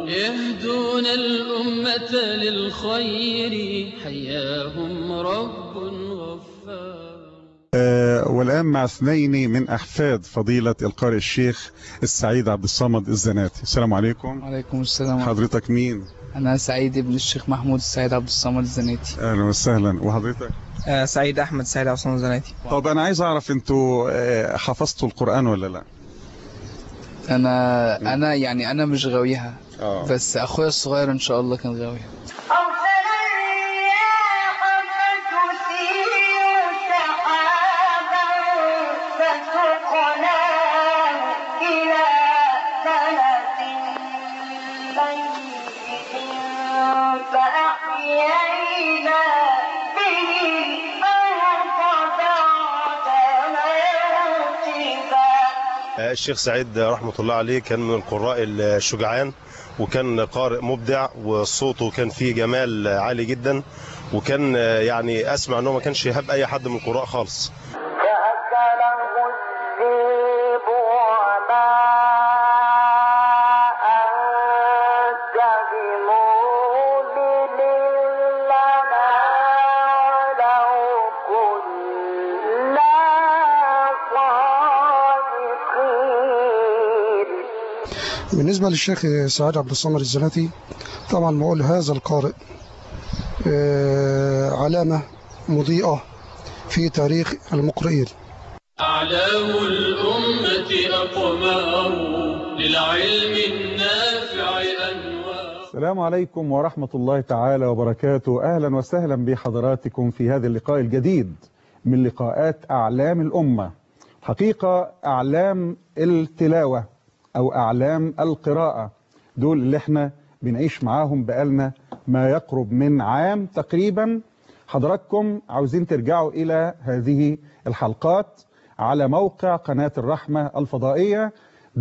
يهدون الأمة للخير حياهم رب غفار. والآن مع اثنين من أحفاد فضيلة القارئ الشيخ السعيد عبد الصمد الزناتي. السلام عليكم. وعليكم السلام. حضرتك مين؟ أنا سعيد ابن الشيخ محمود السعيد عبد الصمد الزناتي. أهلا وسهلا. وحضرتك؟ سعيد أحمد السعيد عبد الصمد الزناتي. طب أنا عايز أعرف أنتوا حفظتوا القرآن ولا لا؟ أنا مش غاويها، بس أخويا الصغير إن شاء الله كان غاويها. الشيخ سعيد رحمة الله عليه كان من القراء الشجعان، وكان قارئ مبدع، وصوته كان فيه جمال عالي جدا، وكان يعني أسمع أنه ما كانش يهاب أي حد من القراء خالص. بالنسبة للشيخ سعيد عبد الصمد الزناتي، طبعا بقول هذا القارئ علامة مضيئة في تاريخ المقرئين. أعلام الأمة أقمار للعلم النافع أنوار. السلام عليكم ورحمة الله تعالى وبركاته. أهلا وسهلا بحضراتكم في هذا اللقاء الجديد من لقاءات أعلام الأمة. حقيقة أعلام التلاوة أو أعلام القراءة دول اللي احنا بنعيش معاهم بقالنا ما يقرب من عام تقريبا. حضراتكم عاوزين ترجعوا إلى هذه الحلقات على موقع قناة الرحمة الفضائية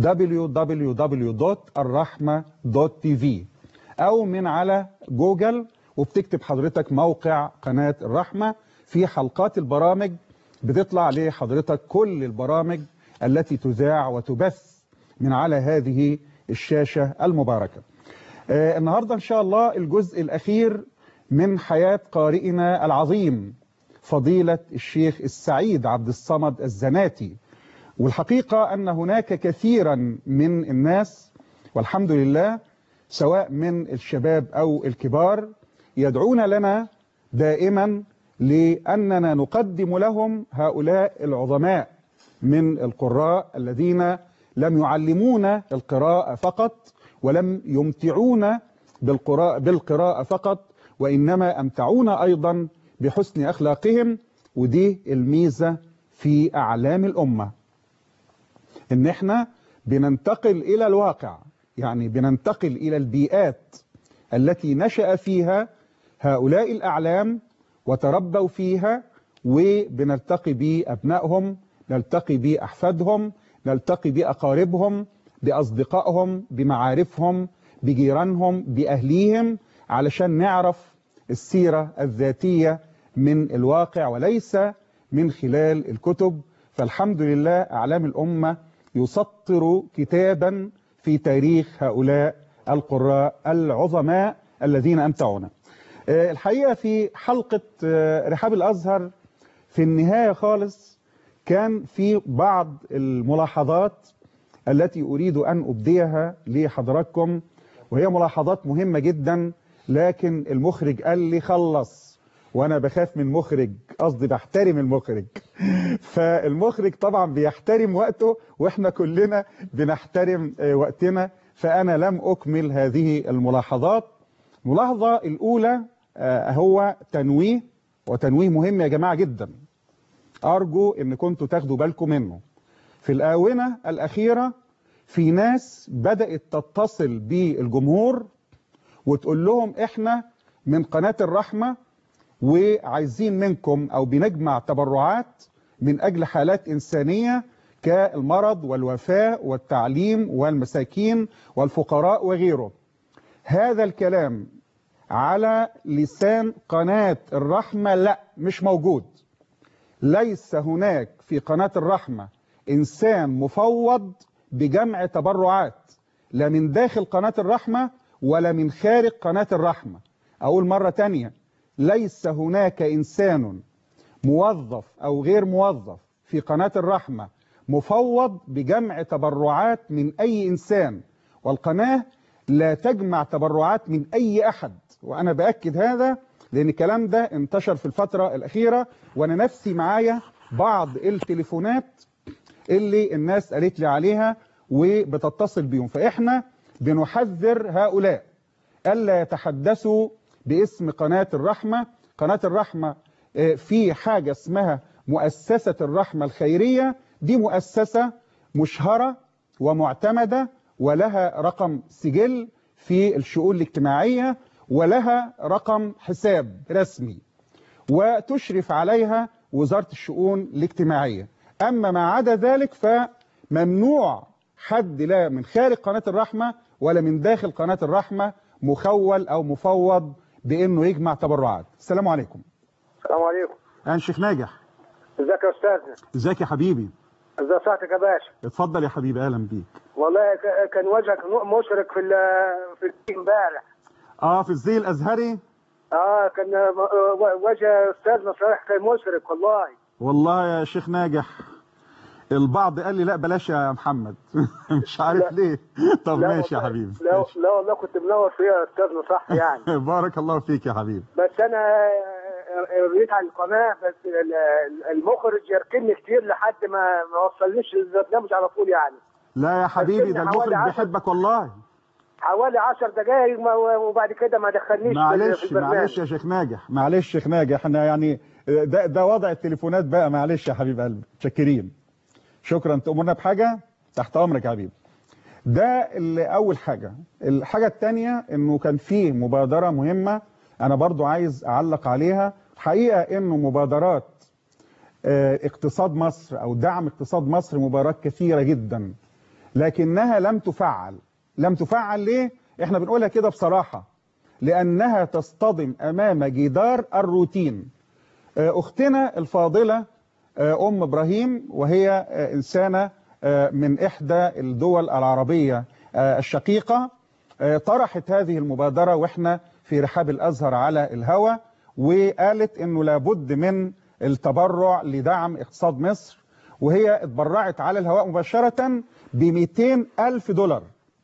www.الرحمة.tv أو من على جوجل، وبتكتب حضرتك موقع قناة الرحمة. في حلقات البرامج بتطلع لحضرتك كل البرامج التي تذاع وتبث من على هذه الشاشة المباركة. النهاردة إن شاء الله الجزء الأخير من حياة قارئنا العظيم فضيلة الشيخ السعيد عبد الصمد الزناتي. والحقيقة أن هناك كثيرا من الناس والحمد لله سواء من الشباب أو الكبار يدعون لنا دائما لأننا نقدم لهم هؤلاء العظماء من القراء الذين لم يعلمونا القراءة فقط ولم يمتعونا بالقراءة فقط، وإنما أمتعونا أيضا بحسن أخلاقهم. ودي الميزة في أعلام الأمة، إن احنا بننتقل إلى الواقع، يعني بننتقل إلى البيئات التي نشأ فيها هؤلاء الأعلام وتربوا فيها، وبنلتقي بأبنائهم، نلتقي بأحفادهم، نلتقي بأقاربهم، بأصدقائهم، بمعارفهم، بجيرانهم، بأهليهم، علشان نعرف السيرة الذاتية من الواقع وليس من خلال الكتب. فالحمد لله أعلام الأمة يسطر كتابا في تاريخ هؤلاء القراء العظماء الذين أمتعونا. الحقيقة في حلقة رحاب الأزهر في النهاية خالص كان في بعض الملاحظات التي أريد أن أبديها لحضراتكم، وهي ملاحظات مهمة جدا، لكن المخرج قال لي خلص، وأنا بخاف من المخرج، قصدي بحترم المخرج. فالمخرج طبعا بيحترم وقته وإحنا كلنا بنحترم وقتنا، فأنا لم أكمل هذه الملاحظات. الملاحظة الأولى هو تنويه، وتنويه مهم يا جماعة جدا، أرجو إن كنتوا تاخدوا بالكم منه. في الآونة الأخيرة في ناس بدأت تتصل بالجمهور وتقول لهم إحنا من قناة الرحمة وعايزين منكم أو بنجمع تبرعات من أجل حالات إنسانية كالمرض والوفاة والتعليم والمساكين والفقراء وغيره. هذا الكلام على لسان قناة الرحمة لا، مش موجود. ليس هناك في قناة الرحمة إنسان مفوض بجمع تبرعات، لا من داخل قناة الرحمة ولا من خارج قناة الرحمة. أقول مرة تانية، ليس هناك إنسان موظف أو غير موظف في قناة الرحمة مفوض بجمع تبرعات من أي إنسان، والقناة لا تجمع تبرعات من أي أحد. وأنا بأكد هذا لأن الكلام ده انتشر في الفترة الأخيرة، وأنا نفسي معايا بعض التليفونات اللي الناس قالت لي عليها وبتتصل بيهم. فإحنا بنحذر هؤلاء ألا يتحدثوا باسم قناة الرحمة. قناة الرحمة في حاجة اسمها مؤسسة الرحمة الخيرية، دي مؤسسة مشهرة ومعتمدة ولها رقم سجل في الشؤون الاجتماعية ولها رقم حساب رسمي، وتشرف عليها وزارة الشؤون الاجتماعية. أما ما عدا ذلك فممنوع حد لا من خارج قناة الرحمة ولا من داخل قناة الرحمة مخول أو مفوض بأنه يجمع تبرعات. السلام عليكم. السلام عليكم. أنا شيخ ناجح. ازيك يا استاذنا؟ ازيك يا حبيبي؟ ازي صحتك يا باشا؟ اتفضل يا حبيبي، اهلا بيك. والله كان وجهك مشرق في امبارح. في الزي الازهري. كان وجه استاذنا صحيح كان مشرق والله. والله يا شيخ ناجح البعض قال لي لا بلاش يا محمد. مش عارف ليه. طب ماشي يا حبيبي. لا والله كنت منور فيها يا استاذنا صح يعني. بارك الله فيك يا حبيبي. بس انا ريت على القناه، بس المخرج يركني كتير لحد ما وصلنيش للبرنامج على طول يعني. لا يا حبيبي ده المخرج بيحبك والله. حوالي 10 دقائق وبعد كده ما دخلنيش في البرنامج. معلش يا شيخ ناجح، معلش يا شيخ ناجح، احنا يعني ده وضع التليفونات بقى. معلش يا حبيب قلبي، متشكرين. شكرا. تأمرنا بحاجه؟ تحت امرك يا حبيبي. ده اول حاجه. الحاجه الثانيه انه كان فيه مبادره مهمه انا برضو عايز اعلق عليها. الحقيقه انه مبادرات اقتصاد مصر او دعم اقتصاد مصر مبادرات كثيره جدا، لكنها لم تفعل. لم تفعل ليه؟ احنا بنقولها كده بصراحه، لانها تصطدم امام جدار الروتين. اختنا الفاضله ام ابراهيم، وهي انسانه من احدى الدول العربيه الشقيقه، طرحت هذه المبادره واحنا في رحاب الازهر على الهوى، وقالت انه لابد من التبرع لدعم اقتصاد مصر، وهي اتبرعت على الهواء مباشره ب 200,000 دولار.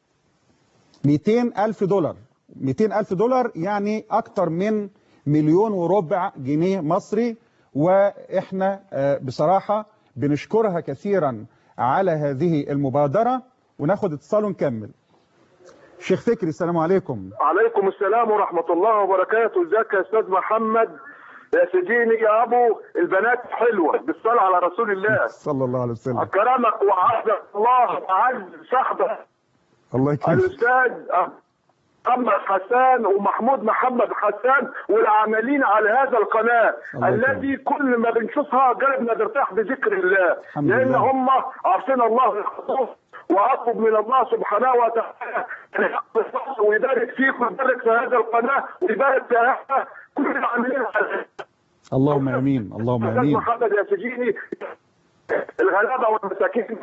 200,000 دولار. 200,000 دولار يعني اكتر من 1.25 مليون جنيه مصري. واحنا بصراحه بنشكرها كثيرا على هذه المبادره. وناخد اتصال ونكمل. شيخ فكري، السلام عليكم. وعليكم السلام ورحمة الله وبركاته. ازيك يا استاذ محمد؟ يا سيديني يا ابو البنات حلوة بالصلاة على رسول الله صلى الله عليه وسلم. اكرمك وعزك الله وعز صاحبك الله يكرمك الاستاذ محمد حسان ومحمود محمد حسان والعاملين على هذا القناة الذي كل ما بنشوفها قلبنا بيرتاح بذكر الله، لان هم عارفين الله يحفظهم. واطلب من الله سبحانه وتعالى ان يحفظ ويبارك فيك ويبارك في هذا القناه ويبارك في كل العاملين. اللهم امين، اللهم امين. محمد يا سجيني الغلابه والمساكين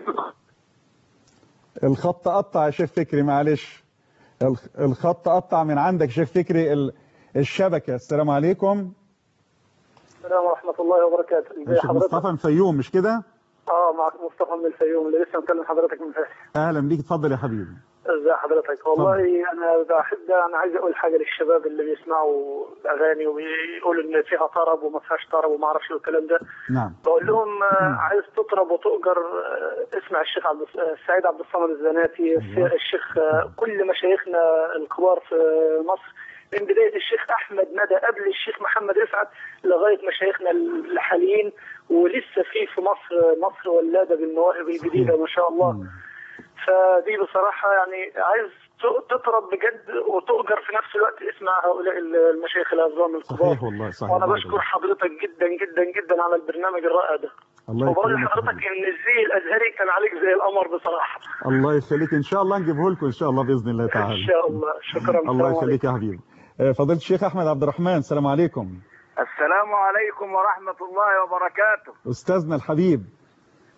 الخط قطع يا شيخ فكري، معلش الخط قطع من عندك شيخ فكري الشبكه. السلام عليكم. السلام ورحمه الله وبركاته. ازي حضرتك؟ مصطفى من الفيوم مش كده؟ معك مصطفى من الفيوم اللي لسه مكلم حضرتك من فتح. اهلا بيك، اتفضل يا حبيبي. ازي حضرتك؟ والله انا عايز اقول حاجه للشباب اللي بيسمعوا الاغاني وبيقولوا ان فيها طرب وما فيهاش طرب وما اعرفش والكلام ده. نعم. بقول لهم عايز تطرب وتؤجر اسمع الشيخ السعيد عبد الصمد الزناتي، الشيخ كل مشايخنا الكبار في مصر من بدايه الشيخ احمد ندى قبل الشيخ محمد رفعت لغايه مشايخنا الحاليين، ولسه في مصر ولاده بالمواهب الجديده ما شاء الله. فدي بصراحه يعني عايز تطرب بجد وتؤجر في نفس الوقت اسمع هؤلاء المشايخ العظام الكبار. صحيح والله صحيح. وانا بشكر حضرتك جدا جدا جدا على البرنامج الرائع ده. وبقول لحضرتك ان الزي الازهري كان عليك زي القمر بصراحه. الله يخليك، ان شاء الله نجيبه لكم ان شاء الله باذن الله تعالى. ان شاء الله. شكرا. الله يخليك يا حبيبي. فضيله الشيخ احمد عبد الرحمن، السلام عليكم. السلام عليكم ورحمه الله وبركاته. استاذنا الحبيب.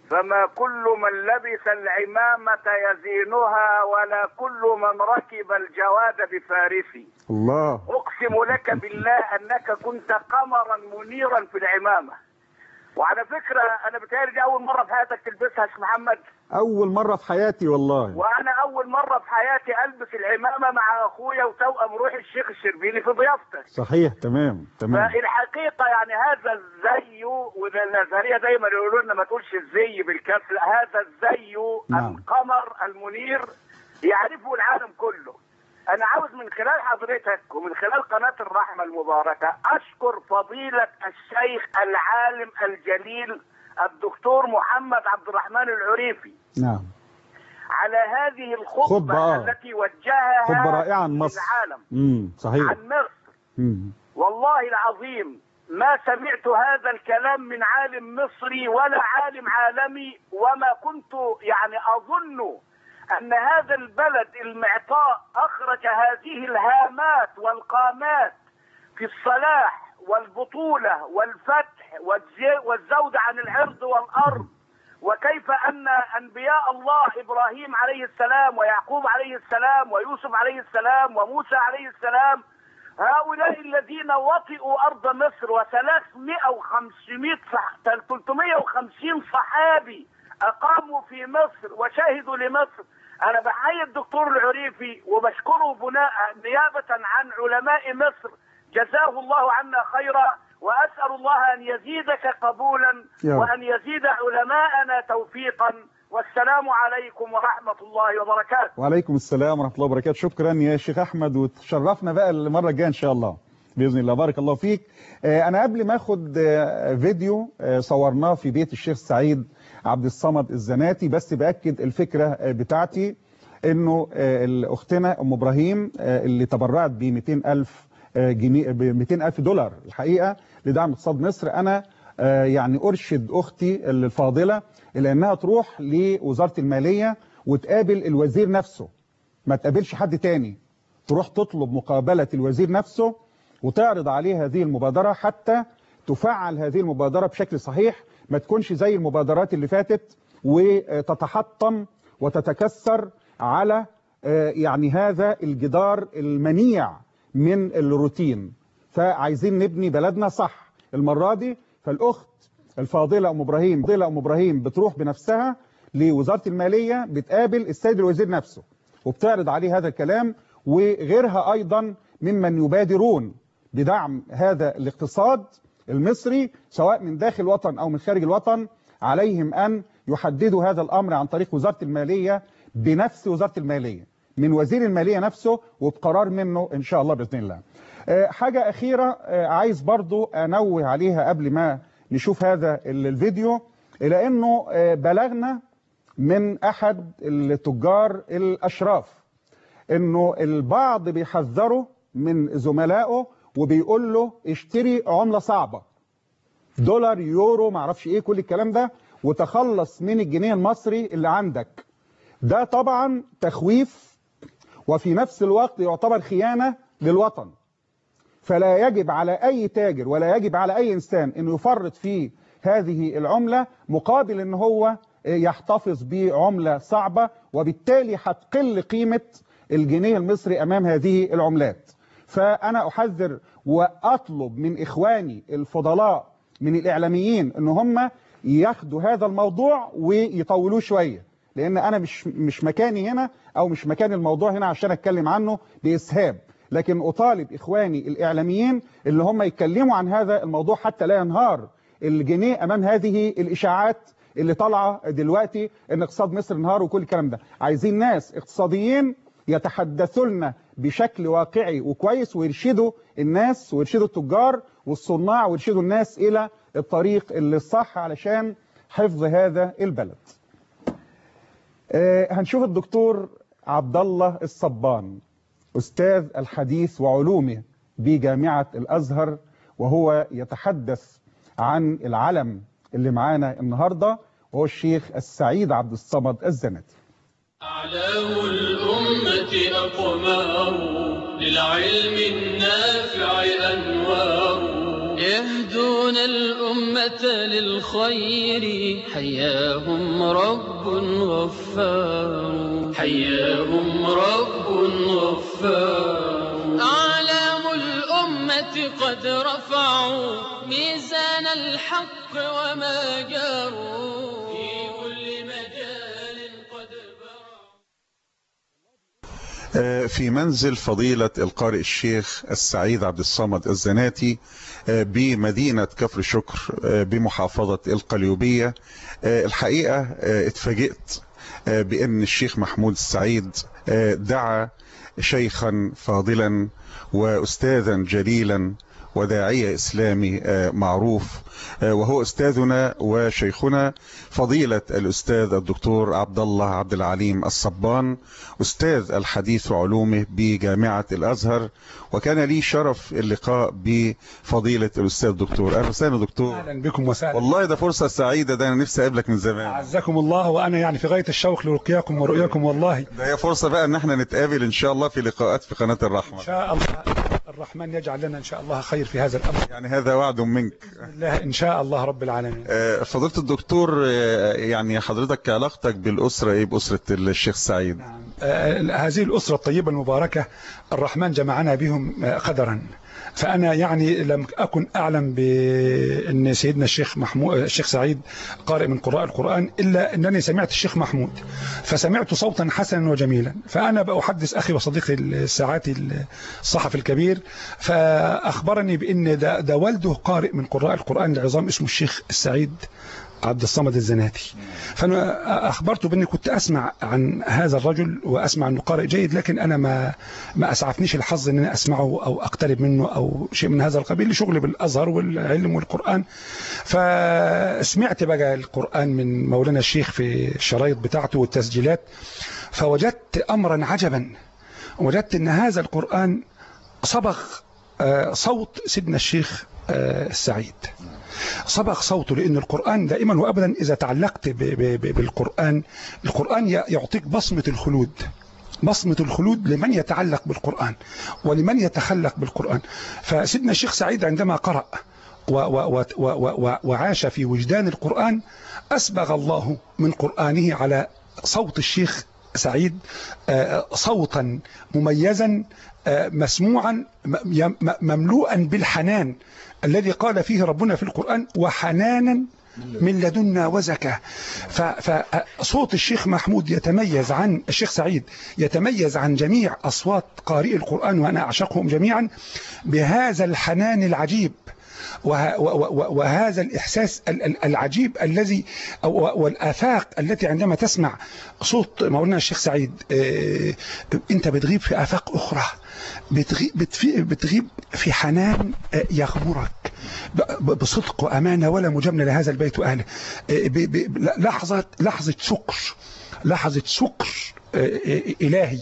فما كل من لبس العمامة يزينها ولا كل من ركب الجواد بفارسي. الله. أقسم لك بالله أنك كنت قمرا منيرا في العمامة. وعلى فكرة أنا بتهيألي دي أول مرة في حياتك تلبسها يا شيخ محمد. أول مرة في حياتي والله. وأنا أول مرة في حياتي ألبس العمامة مع أخويا وتوأم روحي الشيخ الشربيني في ضيافتك. صحيح، تمام. فالحقيقة يعني هذا الزي، والنظرية دايما يقولوا لنا ما تقولش الزي بالكسر، هذا الزي القمر المنير يعرفه العالم كله. أنا عاوز من خلال حضرتك ومن خلال قناة الرحمة المباركة أشكر فضيلة الشيخ العالم الجليل الدكتور محمد عبد الرحمن العريفي. نعم. على هذه الخطبة التي وجهها خطبة رائعة عن مصر. للعالم. صحيح. عن مصر. والله العظيم ما سمعت هذا الكلام من عالم مصري ولا عالم عالمي، وما كنت يعني أظن أن هذا البلد المعطاء أخرج هذه الهامات والقامات في الصلاح والبطولة والفتح والزود عن العرض والأرض، وكيف أن أنبياء الله إبراهيم عليه السلام ويعقوب عليه السلام ويوسف عليه السلام وموسى عليه السلام، هؤلاء الذين وطئوا أرض مصر و350 صحابي أقاموا في مصر وشهدوا لمصر. أنا بحيي الدكتور العريفي وبشكره بناء نيابة عن علماء مصر، جزاه الله عنا خيرا، وأسأل الله أن يزيدك قبولا وأن يزيد علماءنا توفيقا. والسلام عليكم ورحمة الله وبركاته. وعليكم السلام ورحمة الله وبركاته. شكرا يا شيخ أحمد، وتشرفنا بقى المرة الجاية إن شاء الله بإذن الله. بارك الله فيك. أنا قبل ما أخد فيديو صورناه في بيت الشيخ سعيد عبد الصمد الزناتي، بس بأكد الفكرة بتاعتي إنه أختنا أم إبراهيم اللي تبرعت ب 200,000 جنيه، ب 200,000 دولار الحقيقة لدعم اقتصاد مصر، أنا يعني أرشد أختي الفاضلة إلى أنها تروح لوزارة المالية وتقابل الوزير نفسه، ما تقابلش حد تاني، تروح تطلب مقابلة الوزير نفسه وتعرض عليه هذه المبادرة حتى تفعل هذه المبادرة بشكل صحيح، ما تكونش زي المبادرات اللي فاتت وتتحطم وتتكسر على يعني هذا الجدار المنيع من الروتين. فعايزين نبني بلدنا صح المرة دي. فالأخت الفاضلة أم إبراهيم بتروح بنفسها لوزارة المالية، بتقابل السيد الوزير نفسه وبتعرض عليه هذا الكلام، وغيرها أيضا ممن يبادرون بدعم هذا الاقتصاد المصري سواء من داخل الوطن أو من خارج الوطن، عليهم أن يحددوا هذا الأمر عن طريق وزارة المالية، بنفس وزارة المالية، من وزير المالية نفسه وبقرار منه إن شاء الله بإذن الله. حاجة أخيرة عايز برضو أنوه عليها قبل ما نشوف هذا الفيديو، إلى أنه بلغنا من أحد التجار الأشراف أنه البعض بيحذره من زملائه وبيقول له اشتري عملة صعبة، دولار يورو معرفش ايه كل الكلام ده، وتخلص من الجنيه المصري اللي عندك. ده طبعا تخويف وفي نفس الوقت يعتبر خيانة للوطن. فلا يجب على أي تاجر ولا يجب على أي إنسان أنه يفرط في هذه العملة مقابل أنه هو يحتفظ بعملة صعبة، وبالتالي هتقل قيمة الجنيه المصري أمام هذه العملات. فأنا أحذر وأطلب من إخواني الفضلاء من الإعلاميين أن هم ياخدوا هذا الموضوع ويطولوه شوية، لأن أنا مش مكاني هنا أو مش مكان الموضوع هنا عشان أتكلم عنه بإسهاب، لكن أطالب إخواني الإعلاميين اللي هم يتكلموا عن هذا الموضوع حتى لا ينهار الجنيه أمام هذه الإشاعات اللي طالعة دلوقتي إن اقتصاد مصر انهار وكل الكلام ده. عايزين ناس اقتصاديين يتحدثوا لنا بشكل واقعي وكويس، ويرشدوا الناس ويرشدوا التجار والصناع ويرشدوا الناس إلى الطريق اللي الصح علشان حفظ هذا البلد. هنشوف الدكتور عبد الله الصبان أستاذ الحديث وعلومه بجامعة الأزهر، وهو يتحدث عن العلم اللي معانا النهاردة، وهو الشيخ السعيد عبد الصمد الزناتي. أعلام الأمة أقمار، للعلم النافع أنوار، يهدون الأمة الدالة للخير حياهم رب غفار، حياهم رب غفار. أعلام الأمة قد رفعوا ميزان الحق وما جاروا في كل مجال قد برعوا. في منزل فضيلة القارئ الشيخ السعيد عبد الصمد الزناتي بمدينة كفر شكر بمحافظة القليوبية. الحقيقة اتفاجئت بأن الشيخ محمود السعيد دعا شيخا فاضلا وأستاذا جليلا وداعية إسلامي معروف، وهو أستاذنا وشيخنا فضيلة الأستاذ الدكتور عبد الله عبد العليم الصبان، أستاذ الحديث وعلومه بجامعة الأزهر. وكان لي شرف اللقاء بفضيلة الأستاذ الدكتور. أهلا وسهلا دكتور. أهلا بكم وسهلا. والله ده فرصة سعيدة، ده أنا نفسي أقابلك من زمان. أعزكم الله، وأنا يعني في غاية الشوق لرقياكم ورؤياكم والله. ده هي فرصة بقى أن احنا نتقابل إن شاء الله في لقاءات في قناة الرحمة. إن شاء الله الرحمن يجعل لنا إن شاء الله خير في هذا الأمر، يعني هذا وعد منك. الله إن شاء الله رب العالمين. فضيلة الدكتور، يعني حضرتك علاقتك بالأسرة إيه، بأسرة الشيخ سعيد؟ نعم. هذه الأسرة الطيبة المباركة الرحمن جمعنا بهم قدرا، فأنا يعني لم أكن أعلم بأن سيدنا الشيخ سعيد قارئ من قراء القرآن إلا أنني سمعت الشيخ محمود، فسمعت صوتا حسنا وجميلا، فأنا بأحدث أخي وصديقي الساعاتي الصحفي الكبير، فأخبرني بأن ده والده قارئ من قراء القرآن العظام اسمه الشيخ السعيد عبد الصمد الزناتي. فأنا أخبرته بأني كنت أسمع عن هذا الرجل وأسمع أنه قارئ جيد، لكن أنا ما أسعفنيش الحظ أن أنا أسمعه أو أقترب منه أو شيء من هذا القبيل لشغلي بالأزهر والعلم والقرآن. فسمعت بقى القرآن من مولانا الشيخ في الشرايط بتاعته والتسجيلات، فوجدت أمرا عجبا. وجدت أن هذا القرآن صبغ صوت سيدنا الشيخ السعيد، صبغ صوته، لأن القرآن دائما وأبدا إذا تعلقت بالقرآن، القرآن يعطيك بصمة الخلود، بصمة الخلود لمن يتعلق بالقرآن ولمن يتخلق بالقرآن. فسيدنا الشيخ سعيد عندما قرأ وعاش في وجدان القرآن، أسبغ الله من قرآنه على صوت الشيخ سعيد صوتا مميزا مسموعا مملوءا بالحنان الذي قال فيه ربنا في القرآن: وحنانا من لدنا وزكاة. فصوت الشيخ محمود يتميز عن الشيخ سعيد، يتميز عن جميع أصوات قارئي القرآن، وأنا أعشقهم جميعا، بهذا الحنان العجيب وهذا الإحساس العجيب الذي والآفاق التي عندما تسمع صوت مولانا الشيخ سعيد أنت بتغيب في آفاق أخرى، بتغيب في حنان يغمرك بصدق وأمانة ولا مجاملة لهذا البيت وأهله. لحظة شكر إلهي.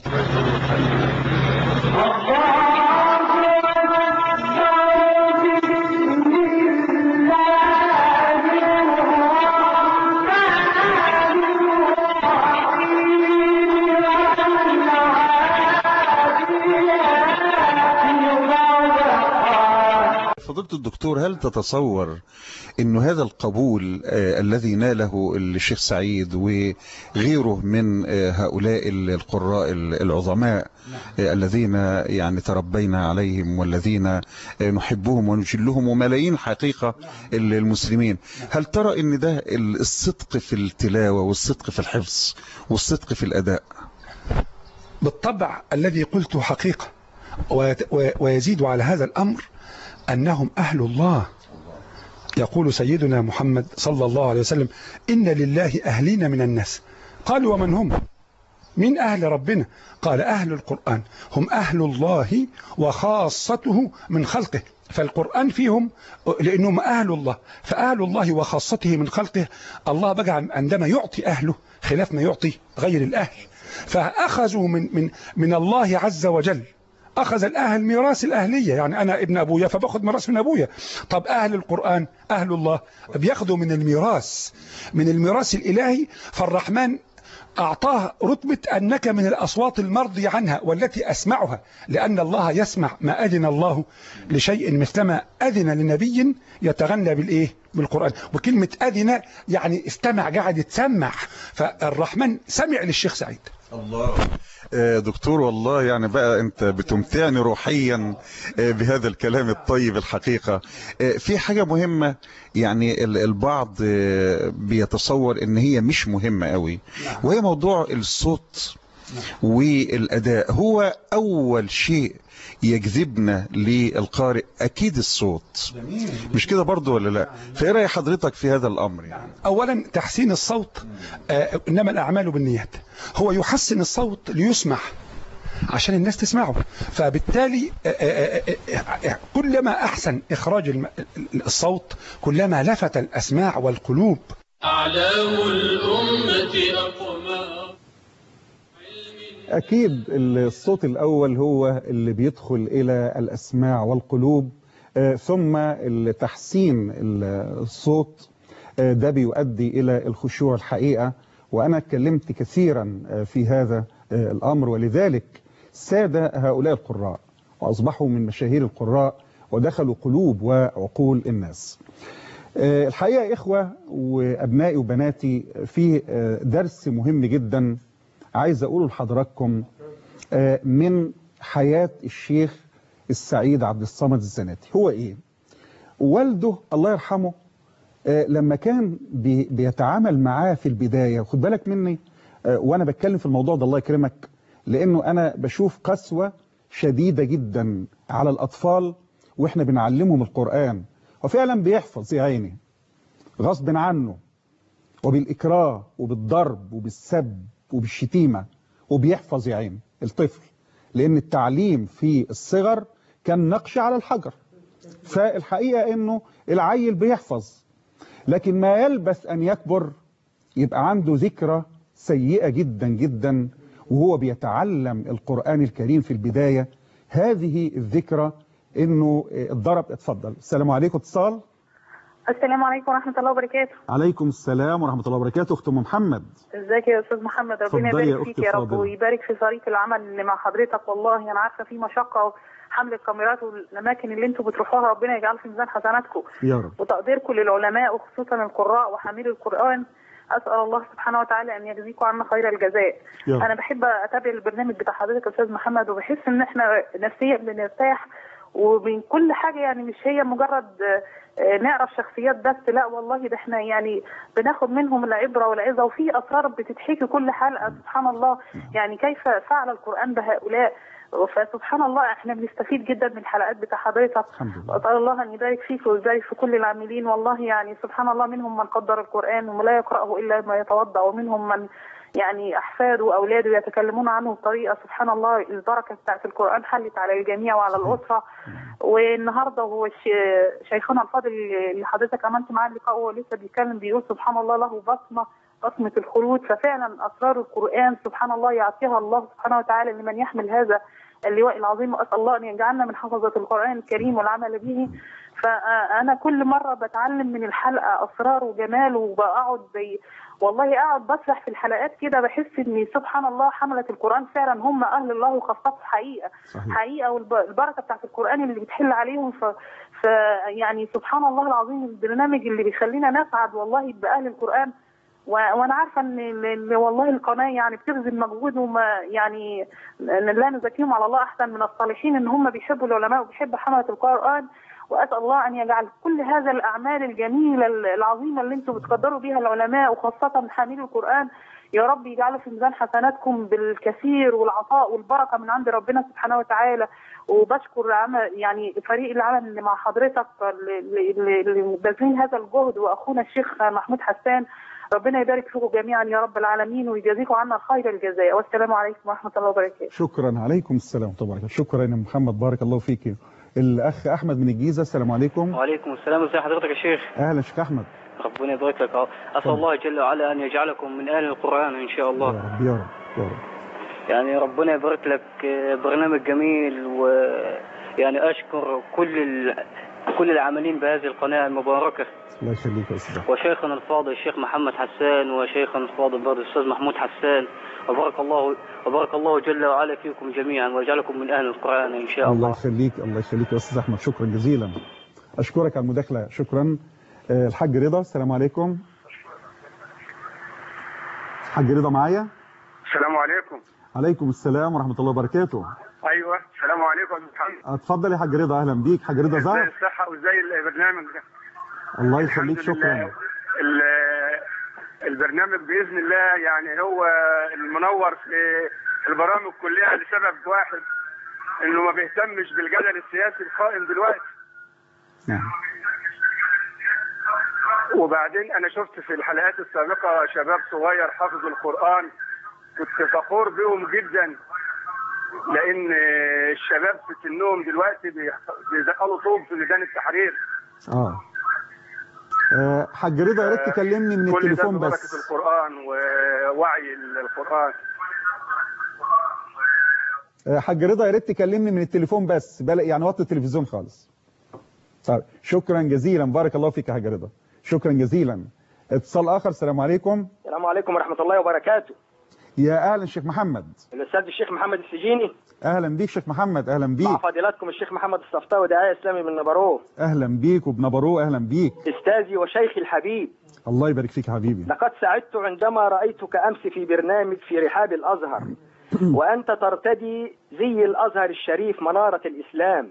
فضيلة الدكتور، هل تتصور انه هذا القبول الذي ناله الشيخ سعيد وغيره من هؤلاء القراء العظماء الذين يعني تربينا عليهم والذين نحبهم ونجلهم وملايين حقيقة المسلمين، هل ترى ان ده الصدق في التلاوة والصدق في الحفظ والصدق في الأداء؟ بالطبع الذي قلته حقيقة، ويزيد على هذا الأمر أنهم أهل الله. يقول سيدنا محمد صلى الله عليه وسلم: إن لله أهلين من الناس. قالوا: ومن هم؟ من أهل ربنا؟ قال: أهل القرآن هم أهل الله وخاصته من خلقه. فالقرآن فيهم لأنهم أهل الله، فأهل الله وخاصته من خلقه. الله بقى عندما يعطي أهله خلاف ما يعطي غير الأهل، فأخذوا من الله عز وجل. أخذ الأهل ميراث الأهلية، يعني أنا ابن أبويا فبأخذ ميراث من أبويا. طب أهل القرآن أهل الله بيأخذوا من الميراث الإلهي. فالرحمن أعطاه رتبة أنك من الأصوات المرضي عنها والتي أسمعها، لأن الله يسمع ما أذن الله لشيء مثلما أذن لنبي يتغنى بالإيه؟ بالقرآن. وكلمة أذن يعني استمع، قاعد يتسمع، فالرحمن سمع للشيخ سعيد. الله. دكتور والله يعني بقى انت بتمتعني روحيا بهذا الكلام الطيب. الحقيقة في حاجة مهمة يعني البعض بيتصور ان هي مش مهمة قوي، وهي موضوع الصوت والأداء. هو أول شيء يجذبنا للقارئ أكيد الصوت، مش كده برضو ولا لا؟ فإيه رأي حضرتك في هذا الأمر؟ يعني أولا تحسين الصوت، إنما الأعمال بالنيات. هو يحسن الصوت ليسمح عشان الناس تسمعه، فبالتالي كلما أحسن إخراج الصوت كلما لفت الأسماع والقلوب. أعلام الأمة أقمار. أكيد الصوت الأول هو اللي بيدخل إلى الأسماع والقلوب، ثم تحسين الصوت ده بيؤدي إلى الخشوع الحقيقة. وأنا اتكلمت كثيرا في هذا الأمر، ولذلك ساد هؤلاء القراء وأصبحوا من مشاهير القراء ودخلوا قلوب وعقول الناس. الحقيقة إخوة وأبنائي وبناتي، في درس مهم جدا عايز أقوله لحضراتكم من حياة الشيخ السعيد عبد الصمد الزناتي. هو إيه؟ والده الله يرحمه لما كان بيتعامل معاه في البداية، وخد بالك مني وأنا بتكلم في الموضوع ده الله يكرمك، لأنه أنا بشوف قسوة شديدة جدا على الأطفال وإحنا بنعلمهم القرآن، وفعلا بيحفظ يا عيني غصب عنه وبالإكراه وبالضرب وبالسب وبالشتيمة، وبيحفظ يا عيني الطفل، لأن التعليم في الصغر كان نقش على الحجر. فالحقيقة إنه العيل بيحفظ، لكن ما يلبث أن يكبر يبقى عنده ذكرى سيئة جدا جدا وهو بيتعلم القرآن الكريم في البداية. هذه الذكرى إنه اتضرب. اتفضل. السلام عليكم. اتصال. السلام عليكم ورحمة الله وبركاته. عليكم السلام ورحمة الله وبركاته. أخت محمد. ازيك يا أستاذ محمد؟ ربنا يبارك فيك يا رب ويبارك في طريق العمل اللي مع حضرتك. والله أنا عارفة في مشقة حمل الكاميرات والأماكن اللي انتوا بتروحوها، ربنا يجعل في ميزان حسناتكم يا رب، وتقديركم للعلماء وخصوصا القراء وحاملي القرآن. أسأل الله سبحانه وتعالى أن يجزيكم عنا خير الجزاء. أنا بحب أتابع البرنامج بتاع حضرتك يا أستاذ محمد، وبحس إن إحنا نفسيا بنرتاح ومن كل حاجة، يعني مش هي مجرد نعرف شخصيات بس، لا والله ده احنا يعني بناخد منهم العبرة والعظة، وفي أسرار بتتحكي كل حلقة. سبحان الله، يعني كيف فعل القرآن بهؤلاء. فسبحان الله احنا بنستفيد جدا من الحلقات بتاع حضرتك. وأسأل الله أن يبارك فيك ويبارك في كل العاملين. والله يعني سبحان الله، منهم من قدر القرآن ولا يقرأه إلا ما يتوضأ، ومنهم من يعني أحفاده وأولاده يتكلمون عنه بطريقة سبحان الله. البركة بتاعت القرآن حلت على الجميع وعلى الأسرة. والنهاردة هو شيخنا الفاضل اللي حضرتك عملت معاه اللقاء وهو لسه بيتكلم بيقول سبحان الله له بصمة الخلود. ففعلا أسرار القرآن سبحان الله يعطيها الله سبحانه وتعالى لمن يحمل هذا اللواء العظيم. وأسأل الله أن يجعلنا من حفظة القرآن الكريم والعمل به. فأنا كل مرة بتعلم من الحلقة أسرار وجمال، وبقعد والله قاعد بسرح في الحلقات كده، بحس ان سبحان الله حملة القرآن فعلا هم اهل الله وخاصته حقيقة. حقيقة، والبركة بتاعت القرآن اللي بتحل عليهم. يعني سبحان الله العظيم البرنامج اللي بيخلينا نسعد والله بأهل القرآن. وانا عارفة ان والله القناة يعني بتبذل مجهود، وما يعني لا نزكيهم على الله احسن من الصالحين، ان هم بيحبوا العلماء وبيحبوا حملة القرآن. وأسأل الله أن يجعل كل هذا الأعمال الجميلة العظيمة اللي انتم بتقدروا بها العلماء وخاصة حاملي القرآن، يا رب يجعله في ميزان حسناتكم بالكثير والعطاء والبركة من عند ربنا سبحانه وتعالى. وبشكر يعني فريق العمل اللي مع حضرتك اللي باذلين هذا الجهد، وأخونا الشيخ محمود حسان. ربنا يبارك فيكم جميعا يا رب العالمين ويجازيكم عنا خير الجزاء. والسلام عليكم ورحمة الله وبركاته. شكرا. عليكم السلام ورحمة الله وبركاته. شكرا يا محمد، بارك الله فيك. الأخ أحمد من الجيزة. السلام عليكم. وعليكم السلام. ازي حضرتك يا شيخ؟ أهلا شيخ أحمد. ربنا يبارك لك. أسأل الله جل وعلا أن يجعلكم من أهل القرآن إن شاء الله. يا رب يا رب يا رب. يعني ربنا يبارك لك، برنامج جميل. ويعني أشكر كل وكل العاملين بهذه القناة المباركة. الله يخليك يا أستاذ. وشيخنا الفاضل الشيخ محمد حسان، وشيخنا الفاضل برضه الأستاذ محمود حسان، وبارك الله جل وعلا فيكم جميعا ويجعلكم من أهل القرآن إن شاء الله. الله يخليك، الله يخليك يا أستاذ أحمد، شكرا جزيلا. أشكرك على المداخلة، شكرا. الحاج رضا، السلام عليكم. الحاج رضا معايا؟ السلام عليكم. عليكم السلام ورحمة الله وبركاته. ايوه السلام عليكم يا محمد. اتفضل يا حاج رضا، اهلا بيك. حاج رضا زهر، ازاي الصحه وازاي البرنامج ده؟ الله يخليك، شكرا. البرنامج باذن الله يعني هو المنور في البرامج كلها لسبب واحد، انه ما بيهتمش بالجدل السياسي القائم دلوقتي. نعم. وبعدين انا شفت في الحلقات السابقه شباب صغير حافظ القران، كنت فخور بهم جدا، لان الشباب في سنهم دلوقتي بيدخلوا طوب في ميدان التحرير. حاج رضا يا ريت تكلمني من التليفون بس. بركة القرآن ووعي القرآن. حاج رضا يا ريت تكلمني من التليفون بس، يعني وطي التلفزيون خالص. طيب شكرا جزيلا، بارك الله فيك يا حاج رضا، شكرا جزيلا. اتصال آخر. السلام عليكم. السلام عليكم ورحمة الله وبركاته. يا أهلا شيخ محمد. الأستاذ الشيخ محمد السجيني. أهلا بيك شيخ محمد، أهلا بيك. مع فضيلتكم الشيخ محمد الصفطاوي، داعية إسلامي من نبروه. أهلا بيك وابن نبروه، أهلا بيك. أستاذي وشيخي الحبيب. الله يبارك فيك حبيبي. لقد سعدت عندما رأيتك أمس في برنامج في رحاب الأزهر وأنت ترتدي زي الأزهر الشريف منارة الإسلام،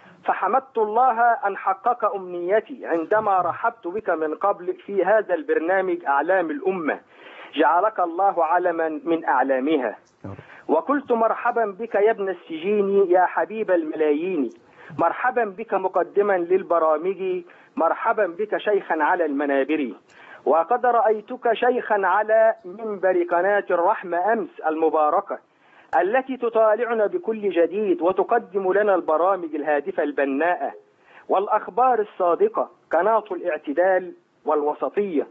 فحمدت الله أن حقق أمنيتي عندما رحبت بك من قبل في هذا البرنامج أعلام الأمة، جعلك الله علما من أعلامها. وقلت مرحبا بك يا ابن السجين يا حبيب الملايين، مرحبا بك مقدما للبرامج، مرحبا بك شيخا على المنابر. وقد رأيتك شيخا على منبر قناة الرحمة أمس المباركة التي تطالعنا بكل جديد وتقدم لنا البرامج الهادفة البناءة والأخبار الصادقة، قناة الاعتدال والوسطية،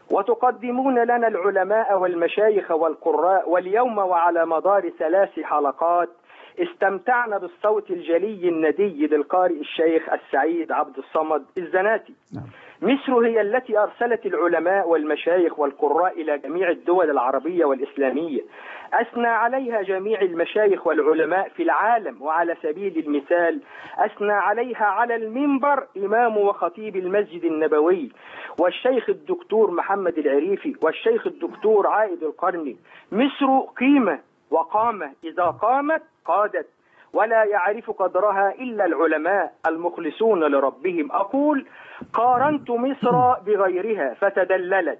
وتقدمون لنا العلماء والمشايخ والقراء. واليوم وعلى مدار 3 حلقات استمتعنا بالصوت الجلي الندي للقارئ الشيخ السعيد عبد الصمد الزناتي. مصر هي التي أرسلت العلماء والمشايخ والقراء إلى جميع الدول العربية والإسلامية، أثنى عليها جميع المشايخ والعلماء في العالم. وعلى سبيل المثال أثنى عليها على المنبر إمام وخطيب المسجد النبوي والشيخ الدكتور محمد العريفي والشيخ الدكتور عائد القرني. مصر قيمة وقامة، إذا قامت قادت، ولا يعرف قدرها إلا العلماء المخلصون لربهم. أقول قارنت مصر بغيرها فتدللت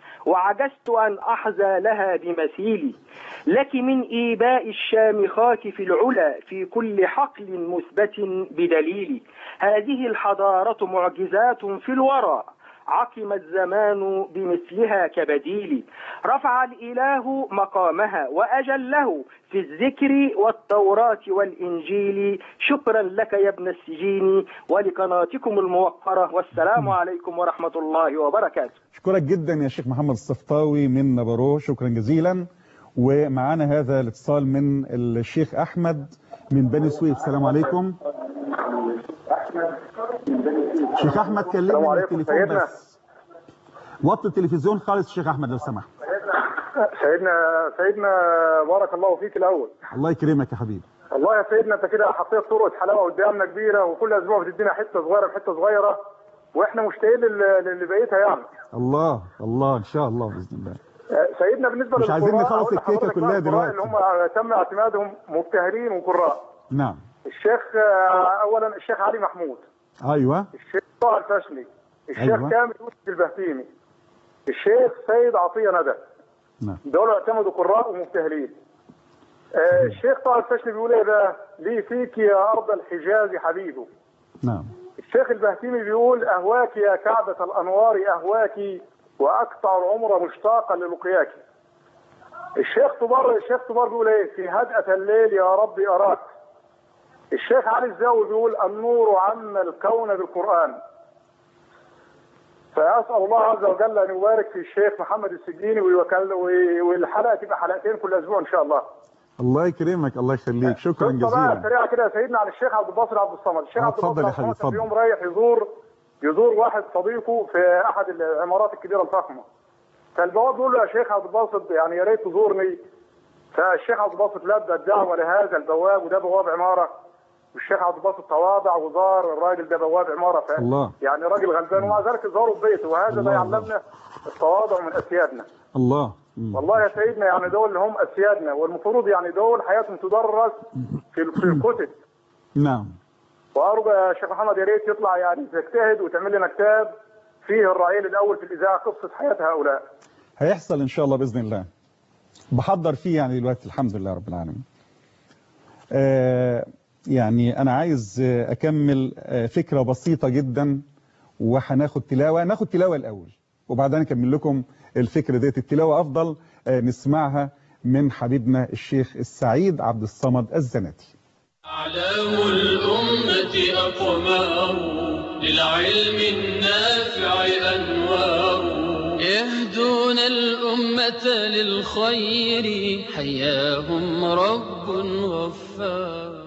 وعجزت أن أحظى لها بمثيلي، لك من إيباء الشامخات في العلا في كل حقل مثبت بدليل. هذه الحضارة معجزات في الورى عقم الزمان بمثلها كبديل. رفع الإله مقامها وأجله في الذكر والتوراة والإنجيل. شكرا لك يا ابن السجين ولقناتكم الموقرة، والسلام عليكم ورحمة الله وبركاته. شكرا جدا يا شيخ محمد الصفطاوي من نبروه، شكرا جزيلا. ومعانا هذا الاتصال من الشيخ أحمد من بني سويف. السلام عليكم. شيخ أحمد كلمني من التليفون بس. وطي التلفزيون خالص شيخ أحمد لو سمحت. سيدنا بارك الله فيك الأول. الله يكرمك يا حبيبي. والله يا سيدنا أنت كده حطيت صورة حلاوة قدامنا كبيرة، وكل أسبوع بتدينا حتة صغيرة بحتة صغيرة، وإحنا مشتاقين لبقيتها يعني. الله الله إن شاء الله بإذن الله. سيدنا بالنسبة مش عايزين نخلص الكيكة كلها دلوقتي. اللي هم تم اعتمادهم مبتهلين وقراء. نعم. الشيخ أولا الشيخ علي محمود. أيوه. الشيخ طه الفشني. الشيخ أيوة. كامل يوسف البهتيمي. الشيخ سيد عطية ندى. نعم. دول اعتمدوا قراء ومبتهلين. الشيخ طه الفشني بيقول ايه بقى؟ لي فيك يا أرض الحجاز حبيبه. نعم. الشيخ البهتيمي بيقول أهواك يا كعبة الأنوار أهواك وأقطع العمر مشتاقا للقياك. الشيخ طبار بيقول ايه؟ في هدأة الليل يا ربي أراك. الشيخ علي الزاوي بيقول النور عم الكون بالقرآن. فأسأل الله عز وجل أن يبارك في الشيخ محمد السجيني والحلقة تبقى حلقتين كل أسبوع إن شاء الله. الله يكرمك، الله يخليك، شكرا جزيلا. سريعه كده يا سيدنا عن الشيخ عبد الباسط عبد الصمد. الشيخ عبد الباسط اتفضل يا حبيبي، اتفضل. في يوم رايح يزور واحد صديقه في احد العمارات الكبيره الفخمه. فالبواب بيقول له يا شيخ عبد الباسط يعني يا ريت تزورني. فالشيخ عبد الباسط لبى الدعوه لهذا البواب، وده بواب عماره، والشيخ عبد الباسط تواضع وزار الراجل ده بواب عماره. الله. يعني راجل غلبان، ومع ذلك زاره في بيته، وهذا ده يعلمنا التواضع من اسيادنا. الله. والله يا سيدنا يعني دول اللي هم اسيادنا، والمفروض يعني دول حياتهم تدرس في الكتب. نعم. وارجو يا شيخ محمد يا ريت يطلع يعني تجتهد وتعمل لنا كتاب فيه الرعيل الاول في الاذاعه قصه حياه هؤلاء. هيحصل ان شاء الله باذن الله. بحضر فيه يعني دلوقتي الحمد لله رب العالمين. يعني انا عايز اكمل فكره بسيطه جدا، وهناخد تلاوه، ناخد تلاوه الاول وبعدين اكمل لكم الفكره ديت. التلاوه افضل نسمعها من حبيبنا الشيخ السعيد عبد الصمد الزناتي. أعلام الأمة أقمار، للعلم النافع أنوار، يهدون الأمة للخير، حياهم رب غفار.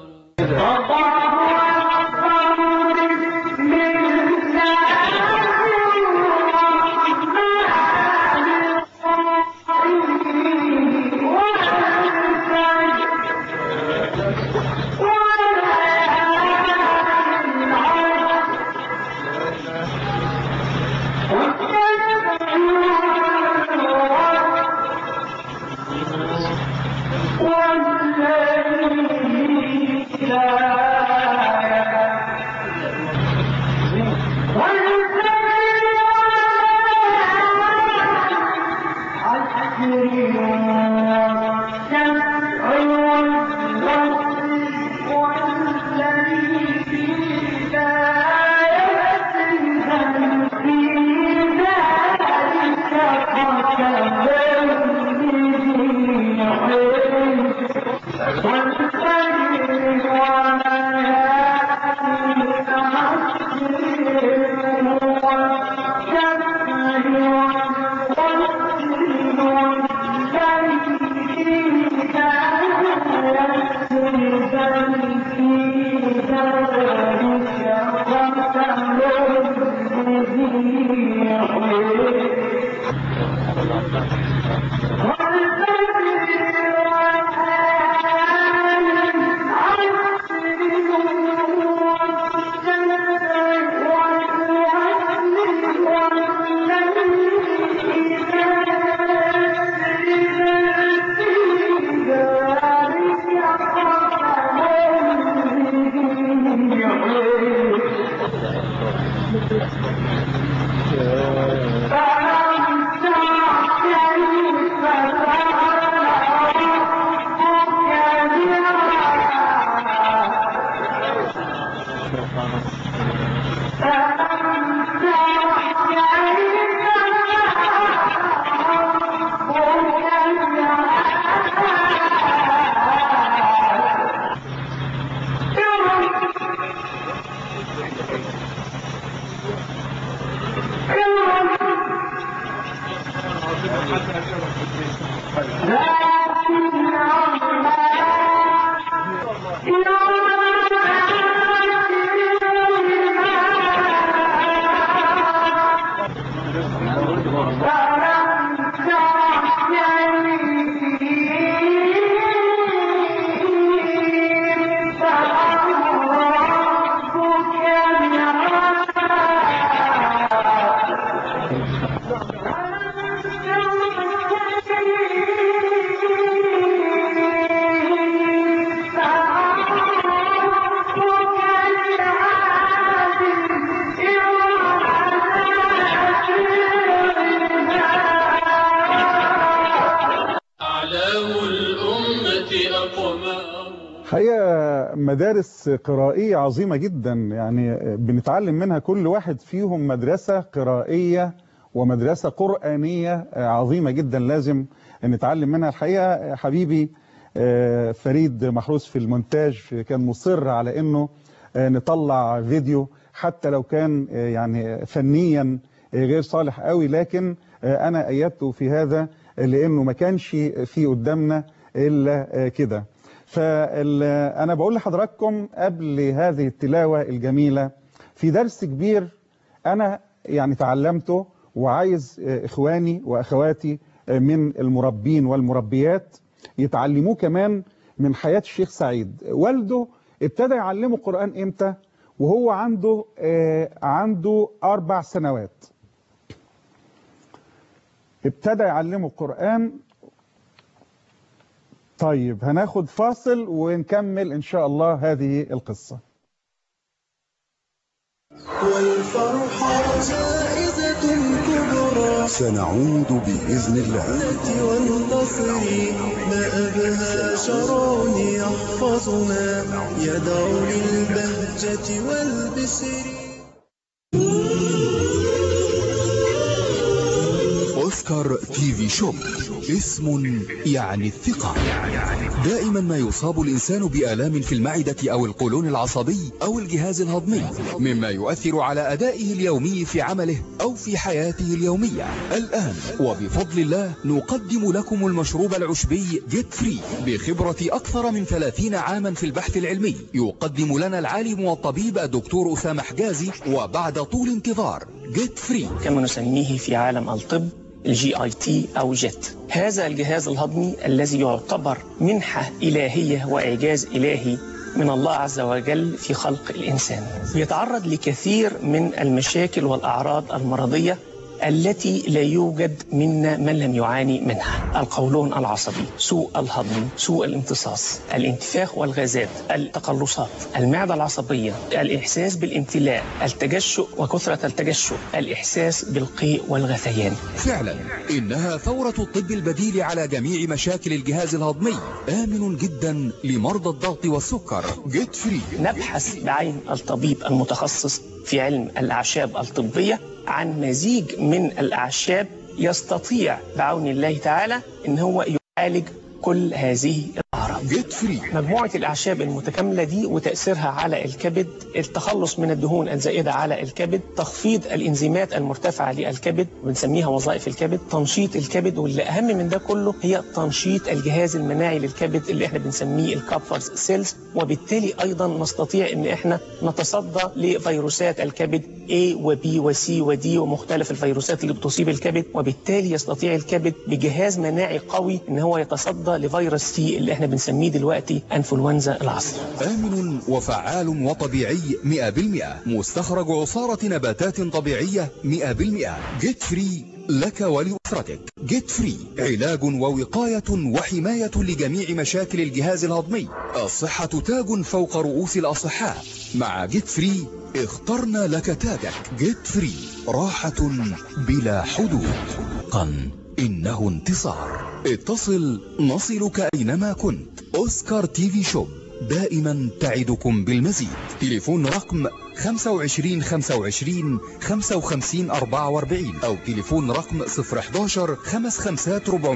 حقيقة مدارس قرائية عظيمة جدا، يعني بنتعلم منها كل واحد فيهم مدرسة قرائية ومدرسة قرآنية عظيمة جدا لازم نتعلم منها. الحقيقة حبيبي فريد محروس في المونتاج كان مصر على انه نطلع فيديو حتى لو كان يعني فنيا غير صالح قوي، لكن انا ايدته في هذا لانه ما كانش في قدامنا إلا كده. فأنا بقول لحضراتكم قبل هذه التلاوة الجميلة في درس كبير أنا يعني تعلمته، وعايز إخواني وأخواتي من المربين والمربيات يتعلموه كمان من حياة الشيخ سعيد. والده ابتدى يعلمه قرآن إمتى؟ وهو عنده 4 سنوات ابتدى يعلمه قرآن. طيب هناخد فاصل ونكمل إن شاء الله هذه القصة. والفرحة جائزة كبرى سنعود بإذن الله. والنصر ما أبهى شرون يحفظنا يدعو للبهجة والبسر. أوسكار تي في شوب، اسم يعني الثقة. دائما ما يصاب الإنسان بآلام في المعدة أو القولون العصبي أو الجهاز الهضمي، مما يؤثر على أدائه اليومي في عمله أو في حياته اليومية. الآن وبفضل الله نقدم لكم المشروب العشبي جيت فري بخبرة أكثر من 30 عاما في البحث العلمي. يقدم لنا العالم والطبيب الدكتور أسامة حجازي، وبعد طول انتظار جيت فري كما نسميه في عالم الطب الGIT أو جيت. هذا الجهاز الهضمي الذي يعتبر منحة إلهية وإعجاز إلهي من الله عز وجل في خلق الإنسان، يتعرض لكثير من المشاكل والأعراض المرضية التي لا يوجد منا من لم يعاني منها: القولون العصبي، سوء الهضم، سوء الامتصاص، الانتفاخ والغازات، التقلصات، المعدة العصبية، الإحساس بالامتلاء، التجشؤ وكثرة التجشؤ، الإحساس بالقيء والغثيان. فعلا إنها ثورة الطب البديل على جميع مشاكل الجهاز الهضمي، آمن جدا لمرضى الضغط والسكر. جيت فري. نبحث بعين الطبيب المتخصص في علم الأعشاب الطبية عن مزيج من الأعشاب يستطيع بعون الله تعالى إن هو يعالج كل هذه الأعراض. جيت فري. مجموعة الأعشاب المتكاملة دي وتأثيرها على الكبد، التخلص من الدهون الزائدة على الكبد، تخفيض الإنزيمات المرتفعة للكبد بنسميها وظائف الكبد، تنشيط الكبد، واللي أهم من ده كله هي تنشيط الجهاز المناعي للكبد اللي احنا بنسميه الكابفرز سيلز، وبالتالي أيضا نستطيع إن احنا نتصدى لفيروسات الكبد A و B و C و D ومختلف الفيروسات اللي بتصيب الكبد، وبالتالي يستطيع الكبد بجهاز مناعي قوي إن هو يتصدى لفيروس سي اللي احنا بنسميه دلوقتي انفلونزا العصر. آمن وفعال وطبيعي 100%، مستخرج عصارة نباتات طبيعية 100%. جيت فري لك ولأسرتك. جيت فري علاج ووقاية وحماية لجميع مشاكل الجهاز الهضمي. الصحة تاج فوق رؤوس الأصحاء. مع جيت فري اخترنا لك تاجك. جيت فري راحة بلا حدود. إنه انتصار. اتصل نصلك أينما كنت. أوسكار تي في شوب دائما تعدكم بالمزيد. تليفون رقم 25 25 55 44 أو تليفون رقم 011 55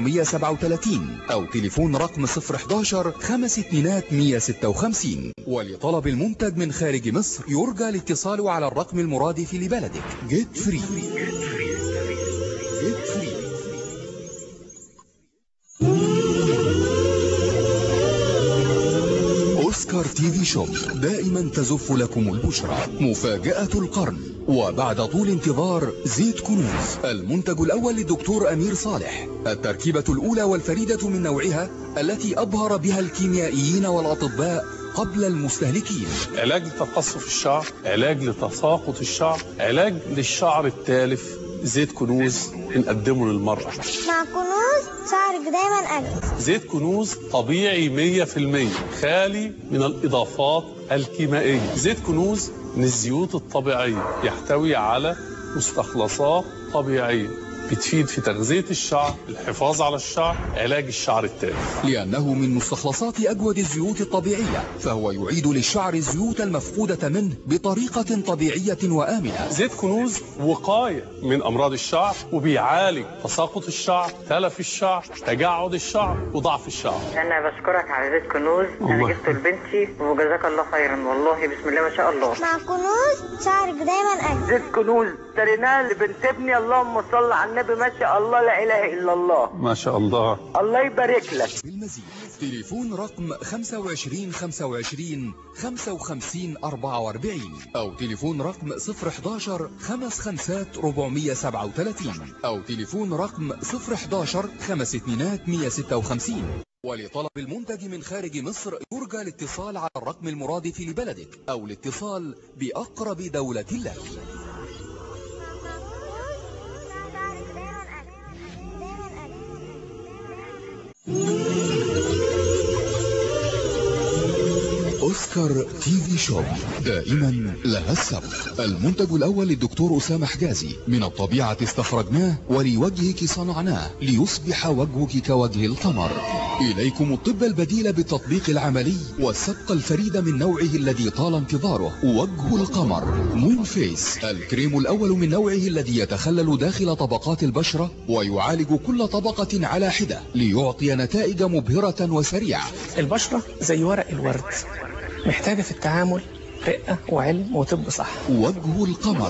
437 أو تليفون رقم 011 52 156. ولطلب المنتج من خارج مصر يرجى الاتصال على الرقم المرادف لبلدك. جيت فري. جيت فري. أوسكار تي في شوب دائما تزف لكم البشرى. مفاجأة القرن. وبعد طول انتظار زيت كنوز، المنتج الأول للدكتور أمير صالح، التركيبة الأولى والفريدة من نوعها التي أبهر بها الكيميائيين والأطباء قبل المستهلكين. علاج لتقصف الشعر، علاج لتساقط الشعر، علاج للشعر التالف. زيت كنوز بنقدمه للمرأة. مع كنوز شعرك دايما أجمل. زيت كنوز طبيعي 100%، خالي من الإضافات الكيميائية. زيت كنوز من الزيوت الطبيعية، يحتوي على مستخلصات طبيعية بتفيد في تغذية الشعر، الحفاظ على الشعر، علاج الشعر التالف. لأنه من مستخلصات أجود الزيوت الطبيعية، فهو يعيد للشعر الزيوت المفقودة منه بطريقة طبيعية وآمنة. زيت كنوز وقاية من أمراض الشعر، وبيعالج تساقط الشعر، تلف الشعر، تجعد الشعر، وضعف الشعر. أنا بشكرك على زيت كنوز، أنا جبته لبنتي وجزاك الله خيرا، والله بسم الله ما شاء الله. مع كنوز شعرك دايما أجمل. زيت كنوز اشتريناه لبنت ابني، اللهم صل على النبي، ما شاء الله لا إله إلا الله. ما شاء الله. الله يبارك لك. بالمزيد تليفون رقم 25 25 55 44 أو تليفون رقم 011 55 437 أو تليفون رقم 011 52 156. ولطلب المنتج من خارج مصر يرجى الاتصال على الرقم المرادف لبلدك أو الاتصال بأقرب دولة لك. أوسكار تي في شوب دائما لها السبق. المنتج الأول للدكتور أسامة حجازي، من الطبيعة استخرجناه ولوجهك صنعناه ليصبح وجهك كوجه القمر. إليكم الطب البديل بالتطبيق العملي والسبق الفريد من نوعه الذي طال انتظاره، وجه القمر مون فيس، الكريم الأول من نوعه الذي يتخلل داخل طبقات البشرة ويعالج كل طبقة على حدة ليعطي نتائج مبهرة وسريعة. البشرة زي ورق الورد، محتاجة في التعامل رقة وعلم وطب صح. وجه القمر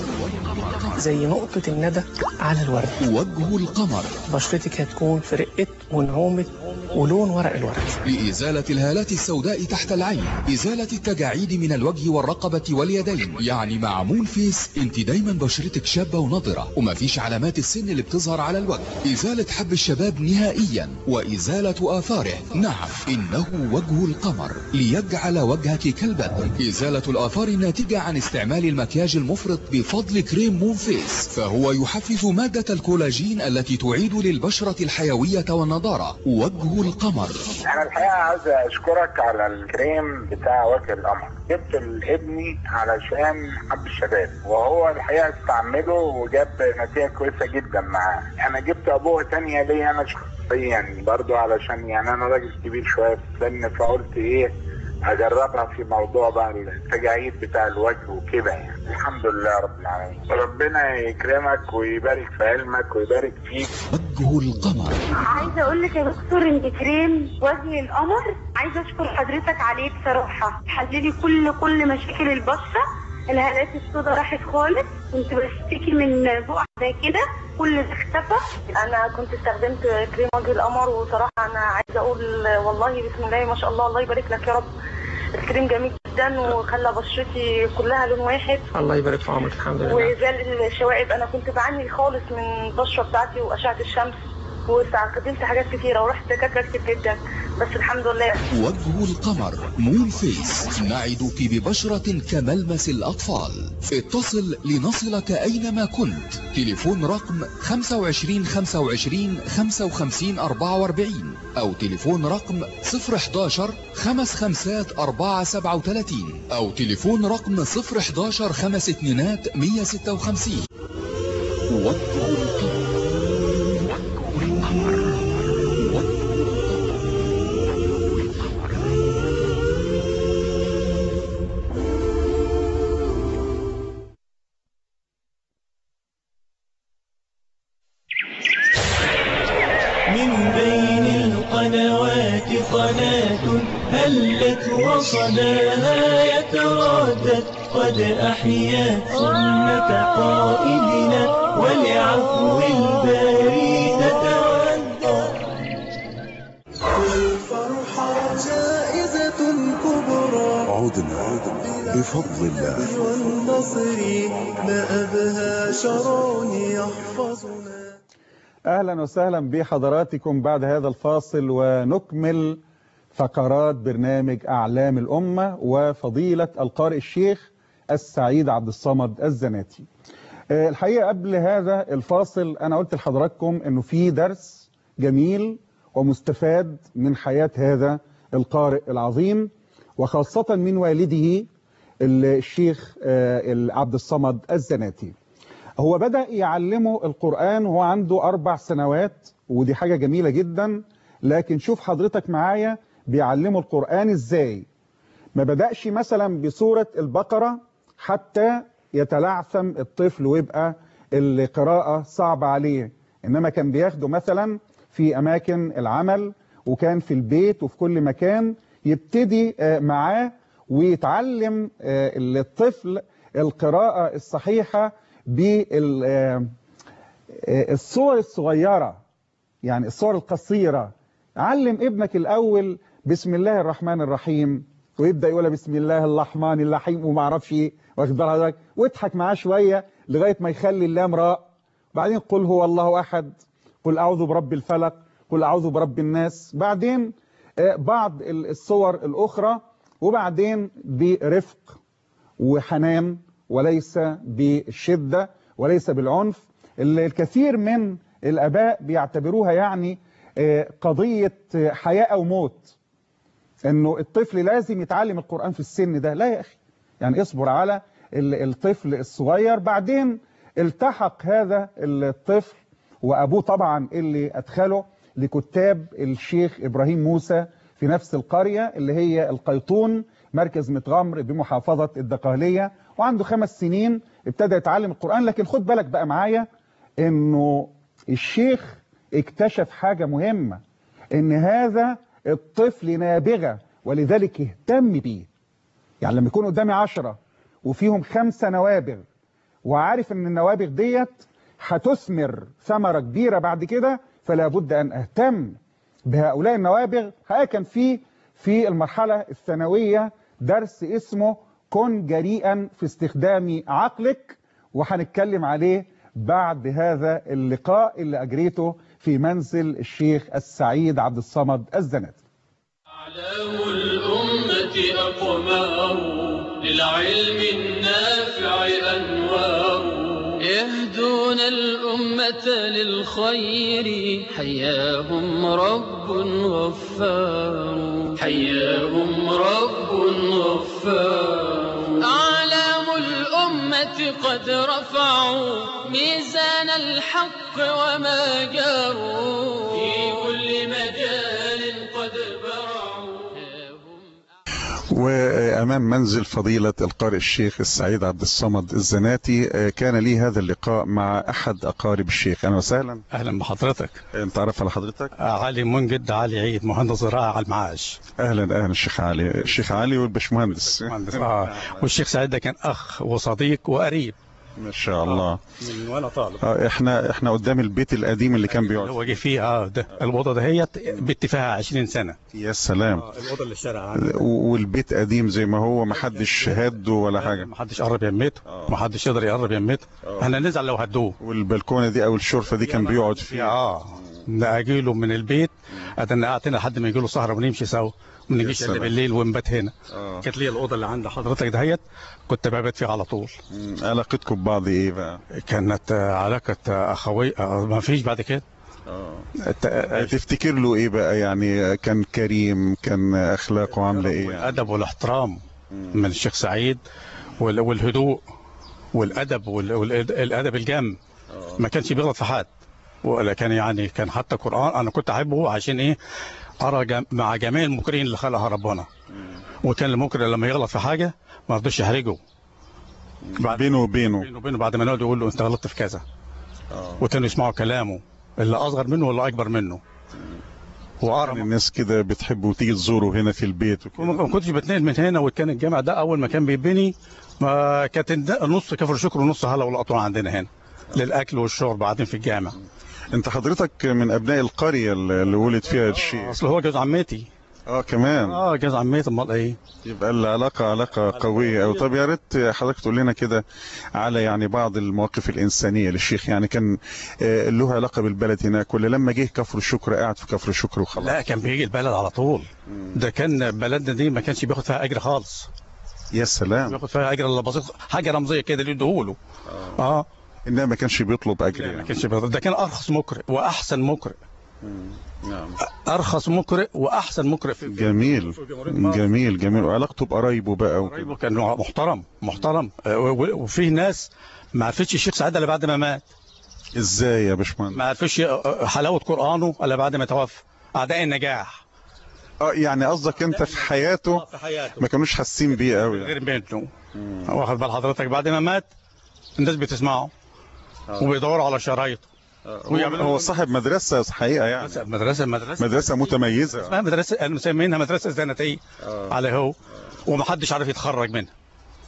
زي نقطة الندى على الورد. وجه القمر بشرتك هتكون في رقة ونعومة ولون ورق الورد. لإزالة الهالات السوداء تحت العين، إزالة التجاعيد من الوجه والرقبة واليدين. يعني مع مون فيس انت دايما بشرتك شابة ونضرة ومفيش علامات السن اللي بتظهر على الوجه. إزالة حب الشباب نهائيا وإزالة آثاره. نعم، إنه وجه القمر ليجعل وجهك كالبدر. إزالة الآثار الناتجة عن استعمال المكياج المفرط بفضل كريم مون فيس، فهو يحفز مادة الكولاجين التي تعيد للبشرة الحيوية والنضارة. وجه القمر. أنا الحقيقة عايز أشكرك على الكريم بتاع وجه القمر. جبت لابني علشان حب الشباب، وهو الحقيقة استعمله وجاب نتيجة كويسة جدا معاه. أنا جبت أبوه تانية ليه أنا شخصيا برضو، علشان يعني أنا راجل كبير شوية في السن، فقلت إيه اجربها في موضوع بقى التجاعيد بتاع الوجه وكده. يعني الحمد لله رب العالمين، ربنا يكرمك ويبارك في علمك ويبارك فيك. وجه القمر. عايزه اقول لك يا دكتور ان كريم وجه القمر عايزه اشكر حضرتك عليه بصراحه، حللي كل مشاكل البشره. الهالات السوداء راحت خالص، كنت بشتكي من بقع زي كده، كل ده اختفى. انا كنت استخدمت كريم وجه القمر، وصراحه انا عايزه اقول والله بسم الله ما شاء الله، الله يبارك لك يا رب. الكريم جميل جدا وخلى بشرتي كلها لون واحد. الله يبارك في عمرك. الحمد لله. وزال الشوائب، انا كنت بعاني خالص من البشره بتاعتي واشعه الشمس، واستخدمت حاجات كتيره ورحت دكاتره كتير جدا، بس الحمد لله. وجه القمر مون فيس، نعدك ببشرة كملمس الأطفال. اتصل لنصلك أينما كنت. تليفون رقم 25 25 55 44 أو تليفون رقم 011 55 437 أو تليفون رقم 011 52 156. وجه القمر. من بين القنوات قناة هلت وصداها يتردد، قد أحيت سنة قائدنا ولعفو الباري تتودد. والفرحة جائزة كبرى، عدنا بفضل الله والنصر ما أبهى شرع يحفظنا. أهلا وسهلا بحضراتكم بعد هذا الفاصل، ونكمل فقرات برنامج أعلام الأمة وفضيلة القارئ الشيخ السعيد عبد الصمد الزناتي. الحقيقة قبل هذا الفاصل أنا قلت لحضراتكم أنه في درس جميل ومستفاد من حياة هذا القارئ العظيم، وخاصة من والده الشيخ عبد الصمد الزناتي. هو بدأ يعلمه القرآن وهو عنده 4 سنوات، ودي حاجة جميلة جدا. لكن شوف حضرتك معايا بيعلمه القرآن ازاي. ما بدأش مثلا بسورة البقرة حتى يتلعثم الطفل ويبقى القراءة صعبة عليه، إنما كان بياخده مثلا في أماكن العمل، وكان في البيت وفي كل مكان يبتدي معاه ويتعلم الطفل القراءة الصحيحة بالصور الصغيرة، يعني الصور القصيرة. علم ابنك الأول بسم الله الرحمن الرحيم، ويبدا يقولها بسم الله الرحمن الرحيم وما اعرفش ايه، واخد بال حضرتك، واضحك معاه شويه لغايه ما يخلي اللام راء، بعدين قل هو الله احد، قل اعوذ برب الفلق، قل اعوذ برب الناس، بعدين بعض الصور الاخرى، وبعدين برفق وحنان وليس بالشده وليس بالعنف. الكثير من الاباء بيعتبروها يعني قضيه حياه او موت، انه الطفل لازم يتعلم القرآن في السن ده. لا يا اخي، يعني اصبر على الطفل الصغير. بعدين التحق هذا الطفل وابوه طبعا اللي ادخله لكتاب الشيخ ابراهيم موسى في نفس القرية اللي هي القيطون، مركز متغمر بمحافظة الدقهلية، وعنده 5 سنين ابتدى يتعلم القرآن. لكن خد بالك بقى معايا انه الشيخ اكتشف حاجة مهمة، ان هذا الطفل نابغة ولذلك اهتم بيه. يعني لما يكون قدامي 10 وفيهم 5 نوابغ، وعارف ان النوابغ ديت هتثمر ثمرة كبيرة بعد كده، فلا بد ان اهتم بهؤلاء النوابغ. كان في المرحلة الثانوية درس اسمه كن جريئا في استخدام عقلك، وهنتكلم عليه بعد هذا اللقاء اللي أجريته في منزل الشيخ السعيد عبد الصمد الزناتي. أعلام الأمة أقمار، للعلم النافع أنوار، يهدون الأمة للخير، حياهم رب غفار، حياهم رب غفار. أعلام الأمة قد رفعوا ميزان الحق وما جاروا، في كل مجال قد برعوا. وأمام منزل فضيلة القارئ الشيخ السعيد عبد الصمد الزناتي كان لي هذا اللقاء مع أحد أقارب الشيخ. أهلا وسهلا. أهلا بحضرتك. نتعرف على حضرتك؟ علي منجد علي عيد، مهندس زراعة على المعاش. أهلا الشيخ علي. الشيخ علي والبشمهندس. والشيخ سعيد ده كان أخ وصديق وقريب ما شاء الله. من وانا طالب. احنا قدام البيت القديم اللي كان بيقعد. هو جه فيه ده الاوضه دهيت بيت فيها 20 سنه. يا سلام. الاوضه اللي الشارع والبيت قديم زي ما هو، ما حدش هده ولا حاجه. ما حدش قرب يمته، ما حدش يقدر يقرب يمته. احنا نزعل لو هدوه. والبلكونه دي او الشرفه دي كان بيقعد فيها. اجي له من البيت ادنا قاعد هنا لحد ما يجي له سهره ونمشي سوا، ما نجيش الا بالليل ونبات هنا. كانت لي الاوضه اللي عند حضرتك دهيت كنت ببات فيها على طول. علاقتكم ببعض ايه بقى؟ كانت علاقه اخويه، ما فيش بعد كده. تفتكر له ايه بقى؟ يعني كان كريم، كان اخلاقه عامله ايه؟ الادب والاحترام من الشيخ سعيد، والهدوء والادب والادب الجم. ما كانش بيغلط في حد، ولكن يعني كان حتى قرآن انا كنت احبه عشان ايه؟ ارى مع جميع المكرهين اللي خلقها ربنا. وكان المكره لما يغلط في حاجه ما رضيش يحرجه بينه وبينه بعد ما نقعد يقول له انت غلطت في كذا. وكانوا يسمعوا كلامه، اللي اصغر منه واللي اكبر منه. يعني الناس كده بتحبه وتيجي تزوره هنا في البيت وكده. ما كنتش بتنقل من هنا، وكان الجامع ده اول ما كان بيبني ما كانت نص كفر شكر ونص هلا والقطوع عندنا هنا للاكل والشرب بعدين في الجامع. انت حضرتك من ابناء القريه اللي ولد فيها الشيخ؟ اصل هو جوز عمتي. كمان. جوز عمتي. امال ايه؟ يبقى العلاقه علاقه قويه قوي. طب يا ريت حضرتك تقول لنا كده على يعني بعض المواقف الانسانيه للشيخ. يعني كان له علاقه بالبلد هناك، ولا لما جه كفر الشكر قاعد في كفر الشكر وخلاص؟ لا، كان بيجي البلد على طول. ده كان بلدنا دي ما كانش بياخد فيها اجر خالص. يا سلام. بياخد فيها اجر الا بسيط، حاجه رمزيه كده اللي يديهوله. انما ما كانش بيطلب اجر يعني. ما كانش بيطلب. ده كان ارخص مقرئ واحسن مقرئ. نعم. ارخص مقرئ واحسن مقرئ في جميل جميل جميل. وعلاقته بقرايبه بقى قرايبه كان محترم. وفيه ناس ما عرفتش الشيخ سعيد الا بعد ما مات. ازاي يا باشمهندس؟ ما عرفتش حلاوه قرانه الا بعد ما توفى. اعداء النجاح. يعني قصدك انت في حياته ما كانوش حاسين بيه قوي غير بينه. واخد بال حضرتك؟ بعد ما مات الناس بتسمعه وبيدوروا على شرايطه. هو صاحب مدرسة حقيقة، يعني مدرسة متميزة. اسمها مدرسة مسمينها مدرسة الزناتية على هو، ومحدش عارف يتخرج منها.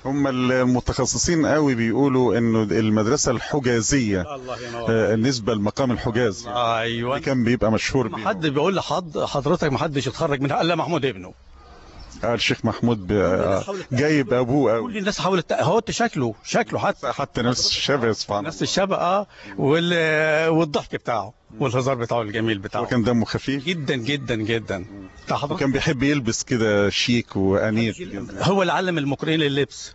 هم المتخصصين قوي بيقولوا انه المدرسة الحجازية بالنسبة لمقام الحجاز ايوه كان بيبقى مشهور بيه. حد بيقول لحضرتك ما حدش يتخرج منها الا محمود ابنه. الشيخ محمود جايب ابوه قوي. كل الناس حاولت هو شكله حتى نفس الشبه سبحان الله. نفس الشبه والضحك بتاعه والهزار بتاعه الجميل بتاعه. وكان دمه خفيف جدا جدا جدا. وكان بيحب يلبس كده شيك وانيق. هو اللي علم المقرئين اللبس.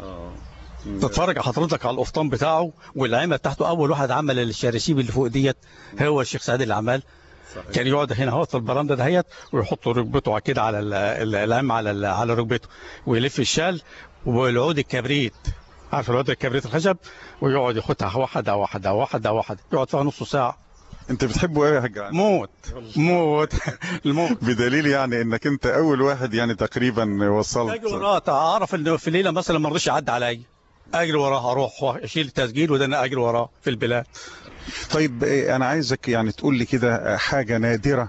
تتفرج حضرتك على القفطان بتاعه والعمه بتاعته. اول واحد عمل الشراشيب اللي فوق ديت هو الشيخ سعيد اللي عمل. كان يقعد هنا اهو في البرندة دهيت ويحط ركبته كده على العمه على ركبته ويلف الشال والعود الكبريت. عارف العود الكبريت الخشب ويقعد ياخدها واحده واحده واحده واحده يقعد فيها نص ساعه. انت بتحبه قوي يا حاج علي؟ موت الموت. بدليل يعني انك انت اول واحد يعني تقريبا وصلت. اجي وراه اعرف ان في ليله مثلا ما رضيش يعدي عليا اجري وراه اروح اشيل التسجيل وده انا اجري وراه في البلاد. طيب انا عايزك يعني تقول لي كده حاجه نادره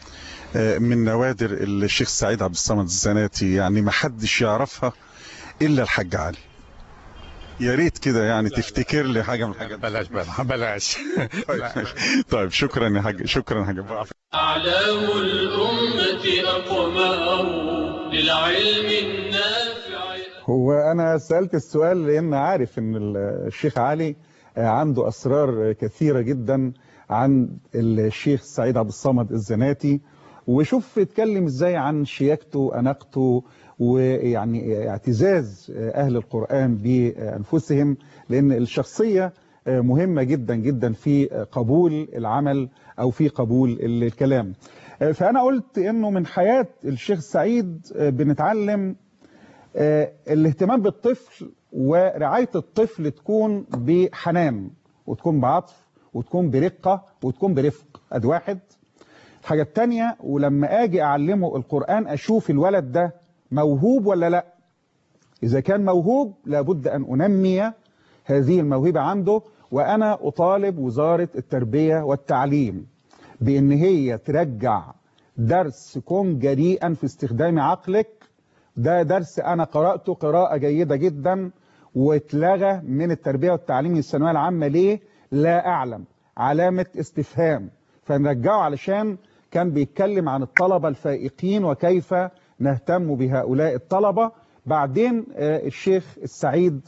من نوادر الشيخ سعيد عبد الصمد الزناتي يعني ما حدش يعرفها الا الحاج علي. يا ريت كده يعني تفتكر لي حاجه من الحاجات. بلاش طيب شكرا يا حاج. شكرا يا حاج. أعلام الأمة أقمار للعلم النافع. هو أنا سألت السؤال لأن عارف إن الشيخ علي عنده أسرار كثيرة جدا عن الشيخ سعيد عبد الصمد الزناتي. وشوف اتكلم ازاي عن شياكته أناقته ويعني اعتزاز أهل القرآن بأنفسهم، لأن الشخصية مهمة جدا جدا في قبول العمل أو في قبول الكلام. فأنا قلت إنه من حياة الشيخ سعيد بنتعلم الاهتمام بالطفل ورعاية الطفل تكون بحنان وتكون بعطف وتكون برقة وتكون برفق. أدي واحد. الحاجة التانية ولما أجي أعلمه القرآن أشوف الولد ده موهوب ولا لا. إذا كان موهوب لابد أن أنمي هذه الموهبة عنده. وأنا أطالب وزارة التربية والتعليم بأن هي ترجع درس كن جريئا في استخدام عقلك. ده درس أنا قرأته قراءة جيدة جدا واتلغى من التربية والتعليم الثانوية العامة. ليه؟ لا أعلم. علامة استفهام. فنرجعه علشان كان بيتكلم عن الطلبة الفائقين وكيف نهتم بهؤلاء الطلبة. بعدين الشيخ السعيد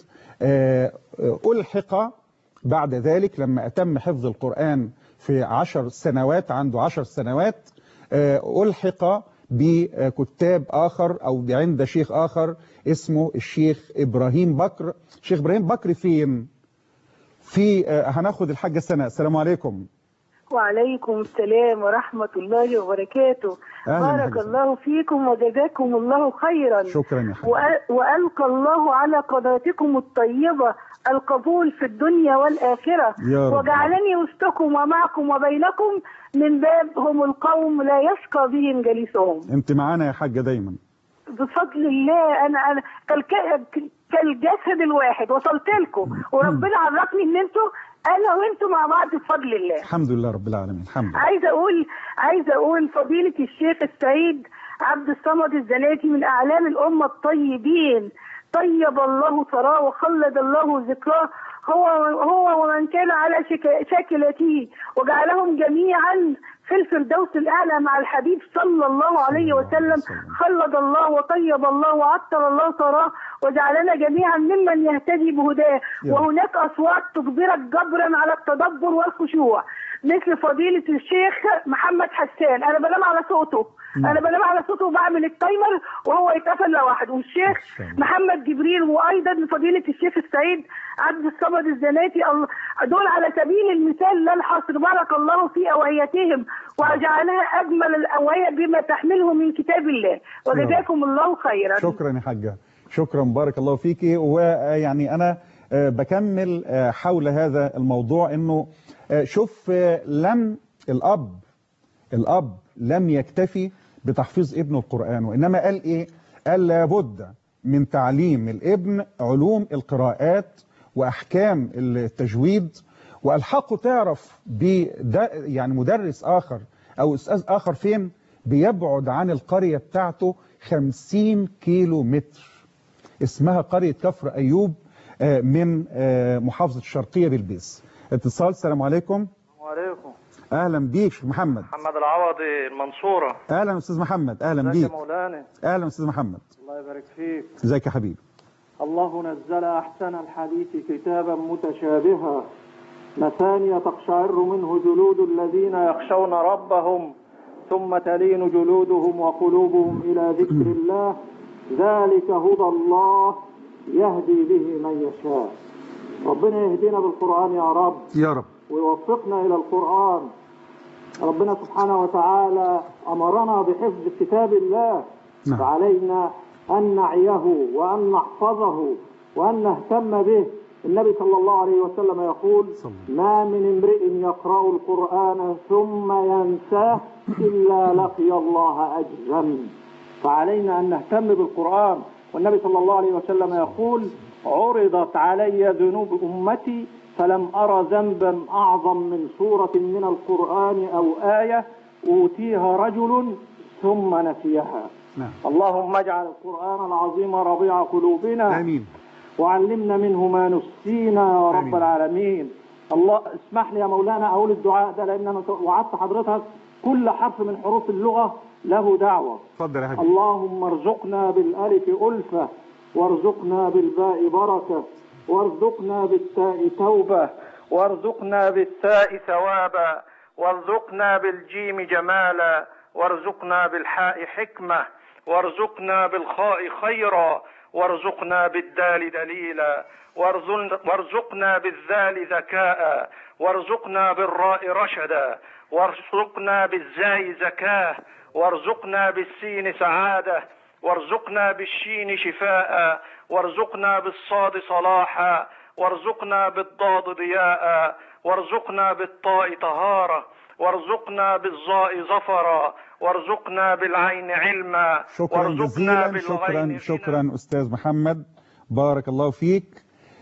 ألحق بعد ذلك لما أتم حفظ القرآن في 10 سنوات، عنده 10 سنوات، ألحق بكتاب آخر أو عند شيخ آخر اسمه الشيخ إبراهيم بكر. الشيخ إبراهيم بكر فين؟ هناخد الحاجة سنة. السلام عليكم. وعليكم السلام ورحمة الله وبركاته. بارك الله فيكم وجزاكم الله خيرا. شكرا يا حبيبي. وألقى الله على قناتكم الطيبة القبول في الدنيا والآخرة، وجعلني وسطكم ومعكم وبينكم من باب هم القوم لا يشقى بهم جليسهم. انت معانا يا حاجة دايما بفضل الله. أنا كالجسد الواحد وصلت لكم وربنا عرفني ان انتوا انا وانتوا مع بعض بفضل الله. الحمد لله رب العالمين. الحمد لله. عايزه اقول فضيله الشيخ السعيد عبد الصمد الزناتي من اعلام الامه الطيبين. طيب الله ثراه وخلد الله ذكراه هو ومن كان على شاكلته وجعلهم جميعا في الفردوس الأعلى مع الحبيب صلى الله عليه وسلم. خلد الله وطيب الله وعطر الله ثراه وجعلنا جميعا ممن يهتدي بهداه. وهناك أصوات تجبرك جبرا على التدبر والخشوع مثل فضيلة الشيخ محمد حسان. أنا بنام على صوته وبعمل التايمر وهو يتقفل لوحده. والشيخ محمد جبريل وأيضا فضيلة الشيخ السعيد عبد الصمد الزناتي دول على سبيل المثال لا الحصر. بارك الله في أوعيتهم وجعلها أجمل الأوعية بما تحمله من كتاب الله. وجزاكم الله خيرا. شكرا يا حاجة. شكرا بارك الله فيكي. ويعني أنا بكمل حول هذا الموضوع إنه شوف الأب لم يكتفي بتحفيظ ابنه القرآن وإنما قال إيه؟ قال لابد من تعليم الابن علوم القراءات وأحكام التجويد. وألحقه تعرف يعني مدرس آخر أو أستاذ آخر فين؟ بيبعد عن القرية بتاعته 50 كيلو متر. اسمها قرية كفر أيوب من محافظة الشرقية بالبيس. اتصال. السلام عليكم. وعليكم. أهلا بيك شيخ محمد. محمد العوضي المنصورة. أهلا أستاذ محمد. أهلا بيك. ازيك يا مولانا؟ أهلا أستاذ محمد. الله يبارك فيك. ازيك يا حبيبي؟ الله نزل أحسن الحديث كتابا متشابها مثانية تقشعر منه جلود الذين يخشون ربهم ثم تلين جلودهم وقلوبهم إلى ذكر الله ذلك هدى الله يهدي به من يشاء. ربنا يهدينا بالقرآن يا رب يا رب، ويوفقنا إلى القرآن. ربنا سبحانه وتعالى أمرنا بحفظ كتاب الله، فعلينا أن نعيه وأن نحفظه وأن نهتم به. النبي صلى الله عليه وسلم يقول: ما من امرئ يقرأ القرآن ثم ينساه إلا لقي الله أجرا. فعلينا أن نهتم بالقرآن. والنبي صلى الله عليه وسلم يقول: عرضت علي ذنوب أمتي فلم أرى ذنبا أعظم من سورة من القرآن أو آية أوتيها رجل ثم نسيها. اللهم اجعل القرآن العظيم ربيع قلوبنا. آمين. وعلمنا منه ما نسينا يا رب العالمين. الله اسمح لي يا مولانا أقول الدعاء ده، لأن أنا وعدت حضرتك كل حرف من حروف اللغة له دعوة. اتفضل يا حبيبي. اللهم ارزقنا بالألف ألفة، وارزقنا بالباء بركة، وارزقنا بالتاء توبة، وارزقنا بالثاء ثوابا، وارزقنا بالجيم جمالا، وارزقنا بالحاء حكمة، وارزقنا بالخاء خيرا، وارزقنا بالدال دليلا، وارزقنا بالذال ذكاء، وارزقنا بالراء رشدا، وارزقنا بالزاي زكاة، وارزقنا بالسين سعادة، وارزقنا بالشين شفاء، وارزقنا بالصاد صلاحا، وارزقنا بالضاد ضياء، وارزقنا بالطاء طهارة، وارزقنا بالظاء ظفرا، وارزقنا بالعين علما. شكرا جزيلا. شكرا أستاذ محمد، بارك الله فيك.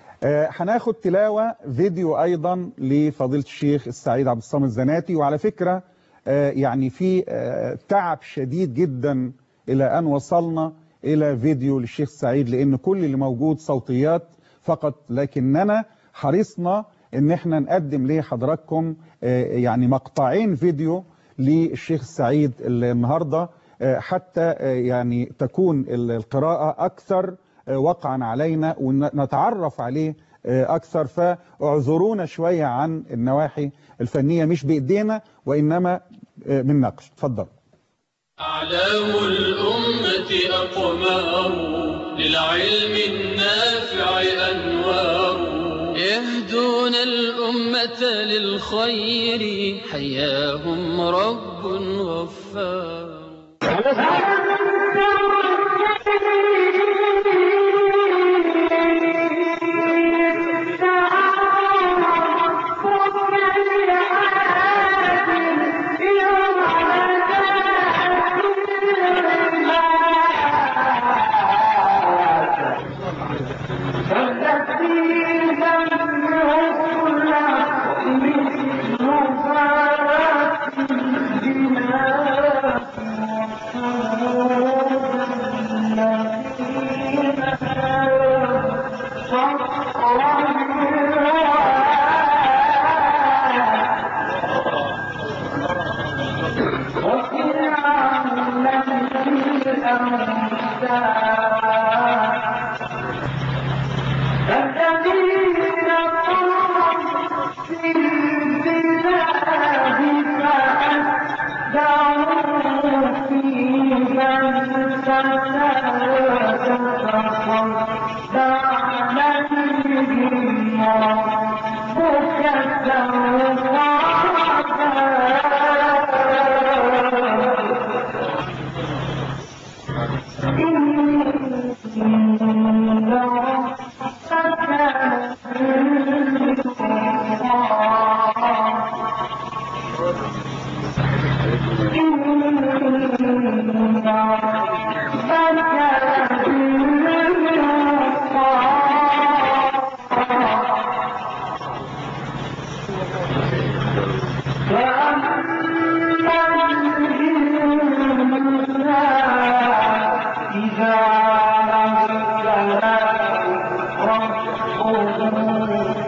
هناخد تلاوة فيديو أيضا لفضيلة الشيخ السعيد عبد الصمد الزناتي. وعلى فكرة يعني في تعب شديد جدا إلى أن وصلنا إلى فيديو للشيخ السعيد، لأن كل اللي موجود صوتيات فقط، لكننا حرصنا ان احنا نقدم لحضراتكم يعني مقطعين فيديو للشيخ السعيد النهاردة، حتى يعني تكون القراءة أكثر وقعا علينا ونتعرف عليه أكثر. فاعذرونا شوية عن النواحي الفنية، مش بإيدينا وإنما من نقش. تفضل. أعلام الأمة أقمار للعلم النافع أنوار يهدون الأمة للخير حياهم رب غفار.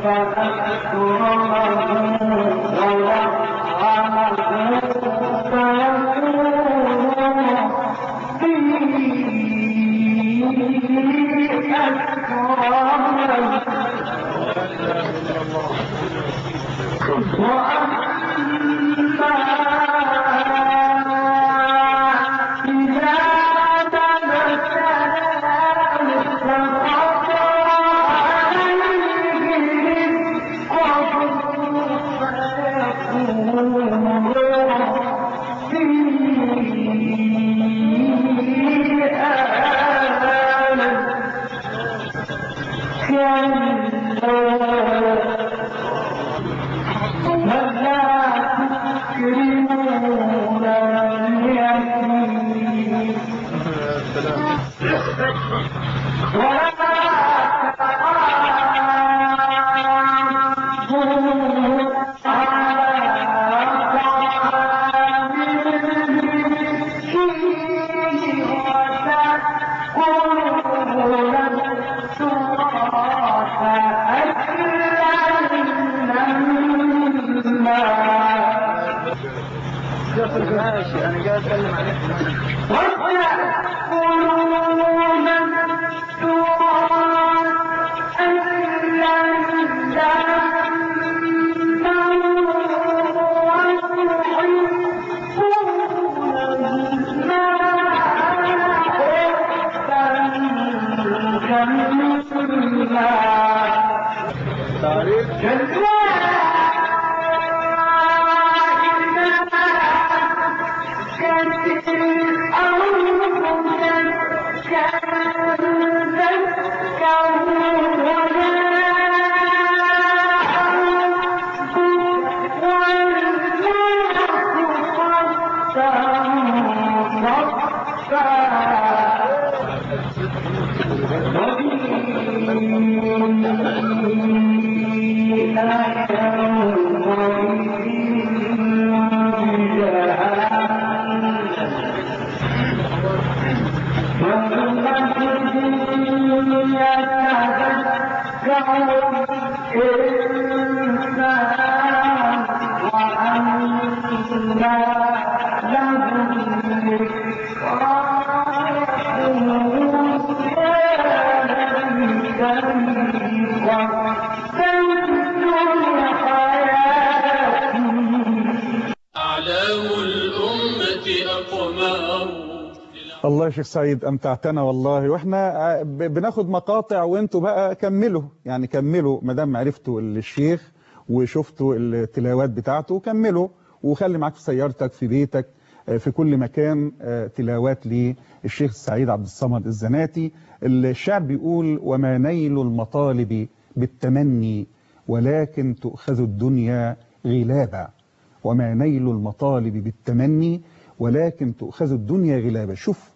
ماشي انا جاي اتكلم عليك. الله يا شيخ سعيد أمتعتنا والله، وإحنا بناخد مقاطع وإنتوا بقى كملوا، يعني كملوا ما دام عرفتوا الشيخ وشفتوا التلاوات بتاعته كملوا، وخلي معاك في سيارتك في بيتك في كل مكان تلاوات للشيخ السعيد عبد الصمد الزناتي. الشعر بيقول: وما نيل المطالب بالتمني ولكن تؤخذ الدنيا غلابا. وما نيل المطالب بالتمني ولكن تؤخذ الدنيا غلابا. شوف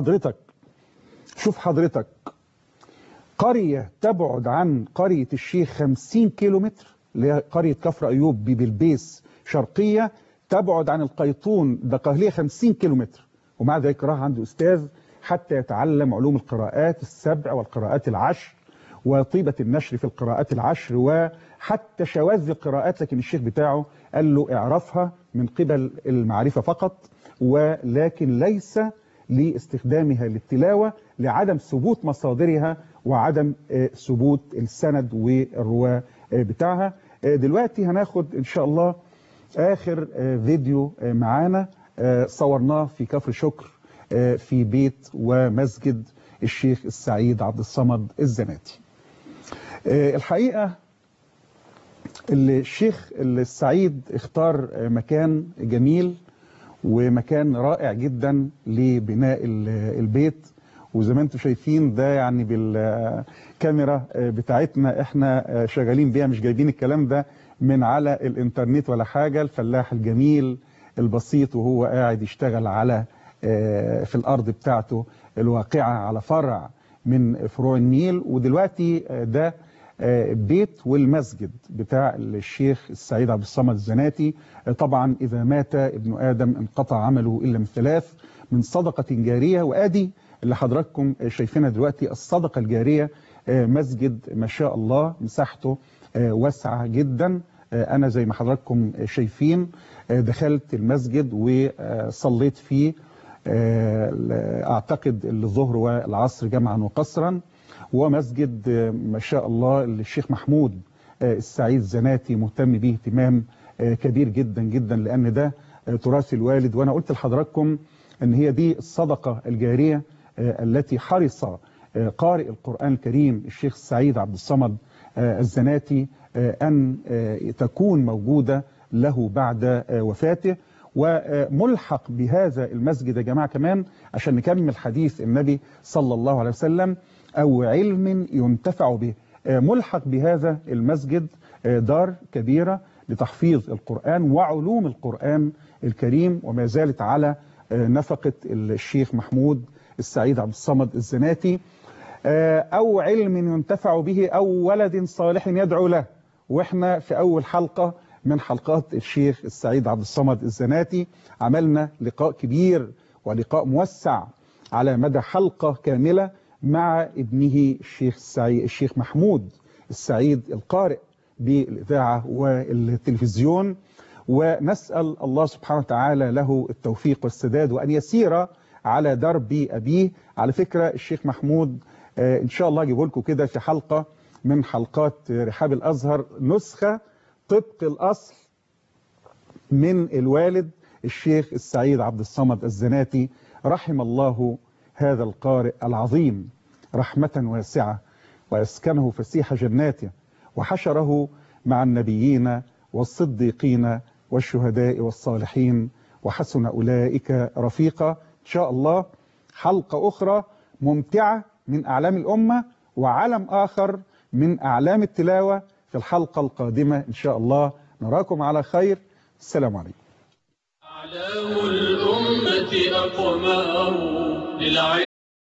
حضرتك قرية تبعد عن قرية الشيخ 50 كيلومتر، اللي هي قرية كفر أيوب ببلبيس شرقية، تبعد عن القيطون دقهلية 50 كيلومتر، ومع ذلك راح عنده أستاذ حتى يتعلم علوم القراءات السبع والقراءات العشر وطيبة النشر في القراءات العشر وحتى شواذ القراءات، لكن الشيخ بتاعه قال له اعرفها من قبل المعرفة فقط، ولكن ليس لاستخدامها للتلاوة لعدم ثبوت مصادرها وعدم ثبوت السند والرواة بتاعها. دلوقتي هناخد إن شاء الله آخر فيديو معانا صورناه في كفر شكر في بيت ومسجد الشيخ السعيد عبد الصمد الزناتي. الحقيقة الشيخ السعيد اختار مكان جميل ومكان رائع جدا لبناء البيت، وزي ما انتم شايفين ده يعني بالكاميرا بتاعتنا احنا شغالين بيها، مش جايبين الكلام ده من على الانترنت ولا حاجة. الفلاح الجميل البسيط وهو قاعد يشتغل على في الارض بتاعته الواقعة على فرع من فروع النيل. ودلوقتي ده بيت والمسجد بتاع الشيخ السعيد عبد الصمد الزناتي. طبعا إذا مات ابن آدم انقطع عمله إلا من ثلاث: من صدقة جارية، وآدي اللي حضراتكم شايفينها دلوقتي الصدقة الجارية مسجد ما شاء الله مساحته واسعة جدا. أنا زي ما حضراتكم شايفين دخلت المسجد وصليت فيه أعتقد الظهر والعصر جمعا وقصرا. ومسجد ما شاء الله الشيخ محمود السعيد زناتي مهتم به اهتمام كبير جدا جدا، لأن ده تراث الوالد. وأنا قلت لحضراتكم أن هي دي الصدقة الجارية التي حرص قارئ القرآن الكريم الشيخ السعيد عبد الصمد الزناتي أن تكون موجودة له بعد وفاته. وملحق بهذا المسجد يا جماعة كمان عشان نكمل حديث النبي صلى الله عليه وسلم أو علم ينتفع به، ملحق بهذا المسجد دار كبيرة لتحفيظ القرآن وعلوم القرآن الكريم، وما زالت على نفقة الشيخ محمود السعيد عبد الصمد الزناتي. أو علم ينتفع به أو ولد صالح يدعو له. وإحنا في أول حلقة من حلقات الشيخ السعيد عبد الصمد الزناتي عملنا لقاء كبير ولقاء موسع على مدى حلقة كاملة مع ابنه الشيخ محمود السعيد القارئ بالإذاعة والتلفزيون. ونسأل الله سبحانه وتعالى له التوفيق والسداد وأن يسير على درب أبيه. على فكرة الشيخ محمود إن شاء الله أجيبه لكم كده في حلقة من حلقات رحاب الأزهر نسخة طبق الأصل من الوالد الشيخ السعيد عبد الصمد الزناتي. رحم الله هذا القارئ العظيم رحمة واسعة وأسكنه فسيح جناته وحشره مع النبيين والصديقين والشهداء والصالحين وحسن أولئك رفيقا. إن شاء الله حلقة أخرى ممتعة من أعلام الأمة وعلم آخر من أعلام التلاوة في الحلقة القادمة إن شاء الله. نراكم على خير. السلام عليكم. أعلام الأمة أقمار للعلم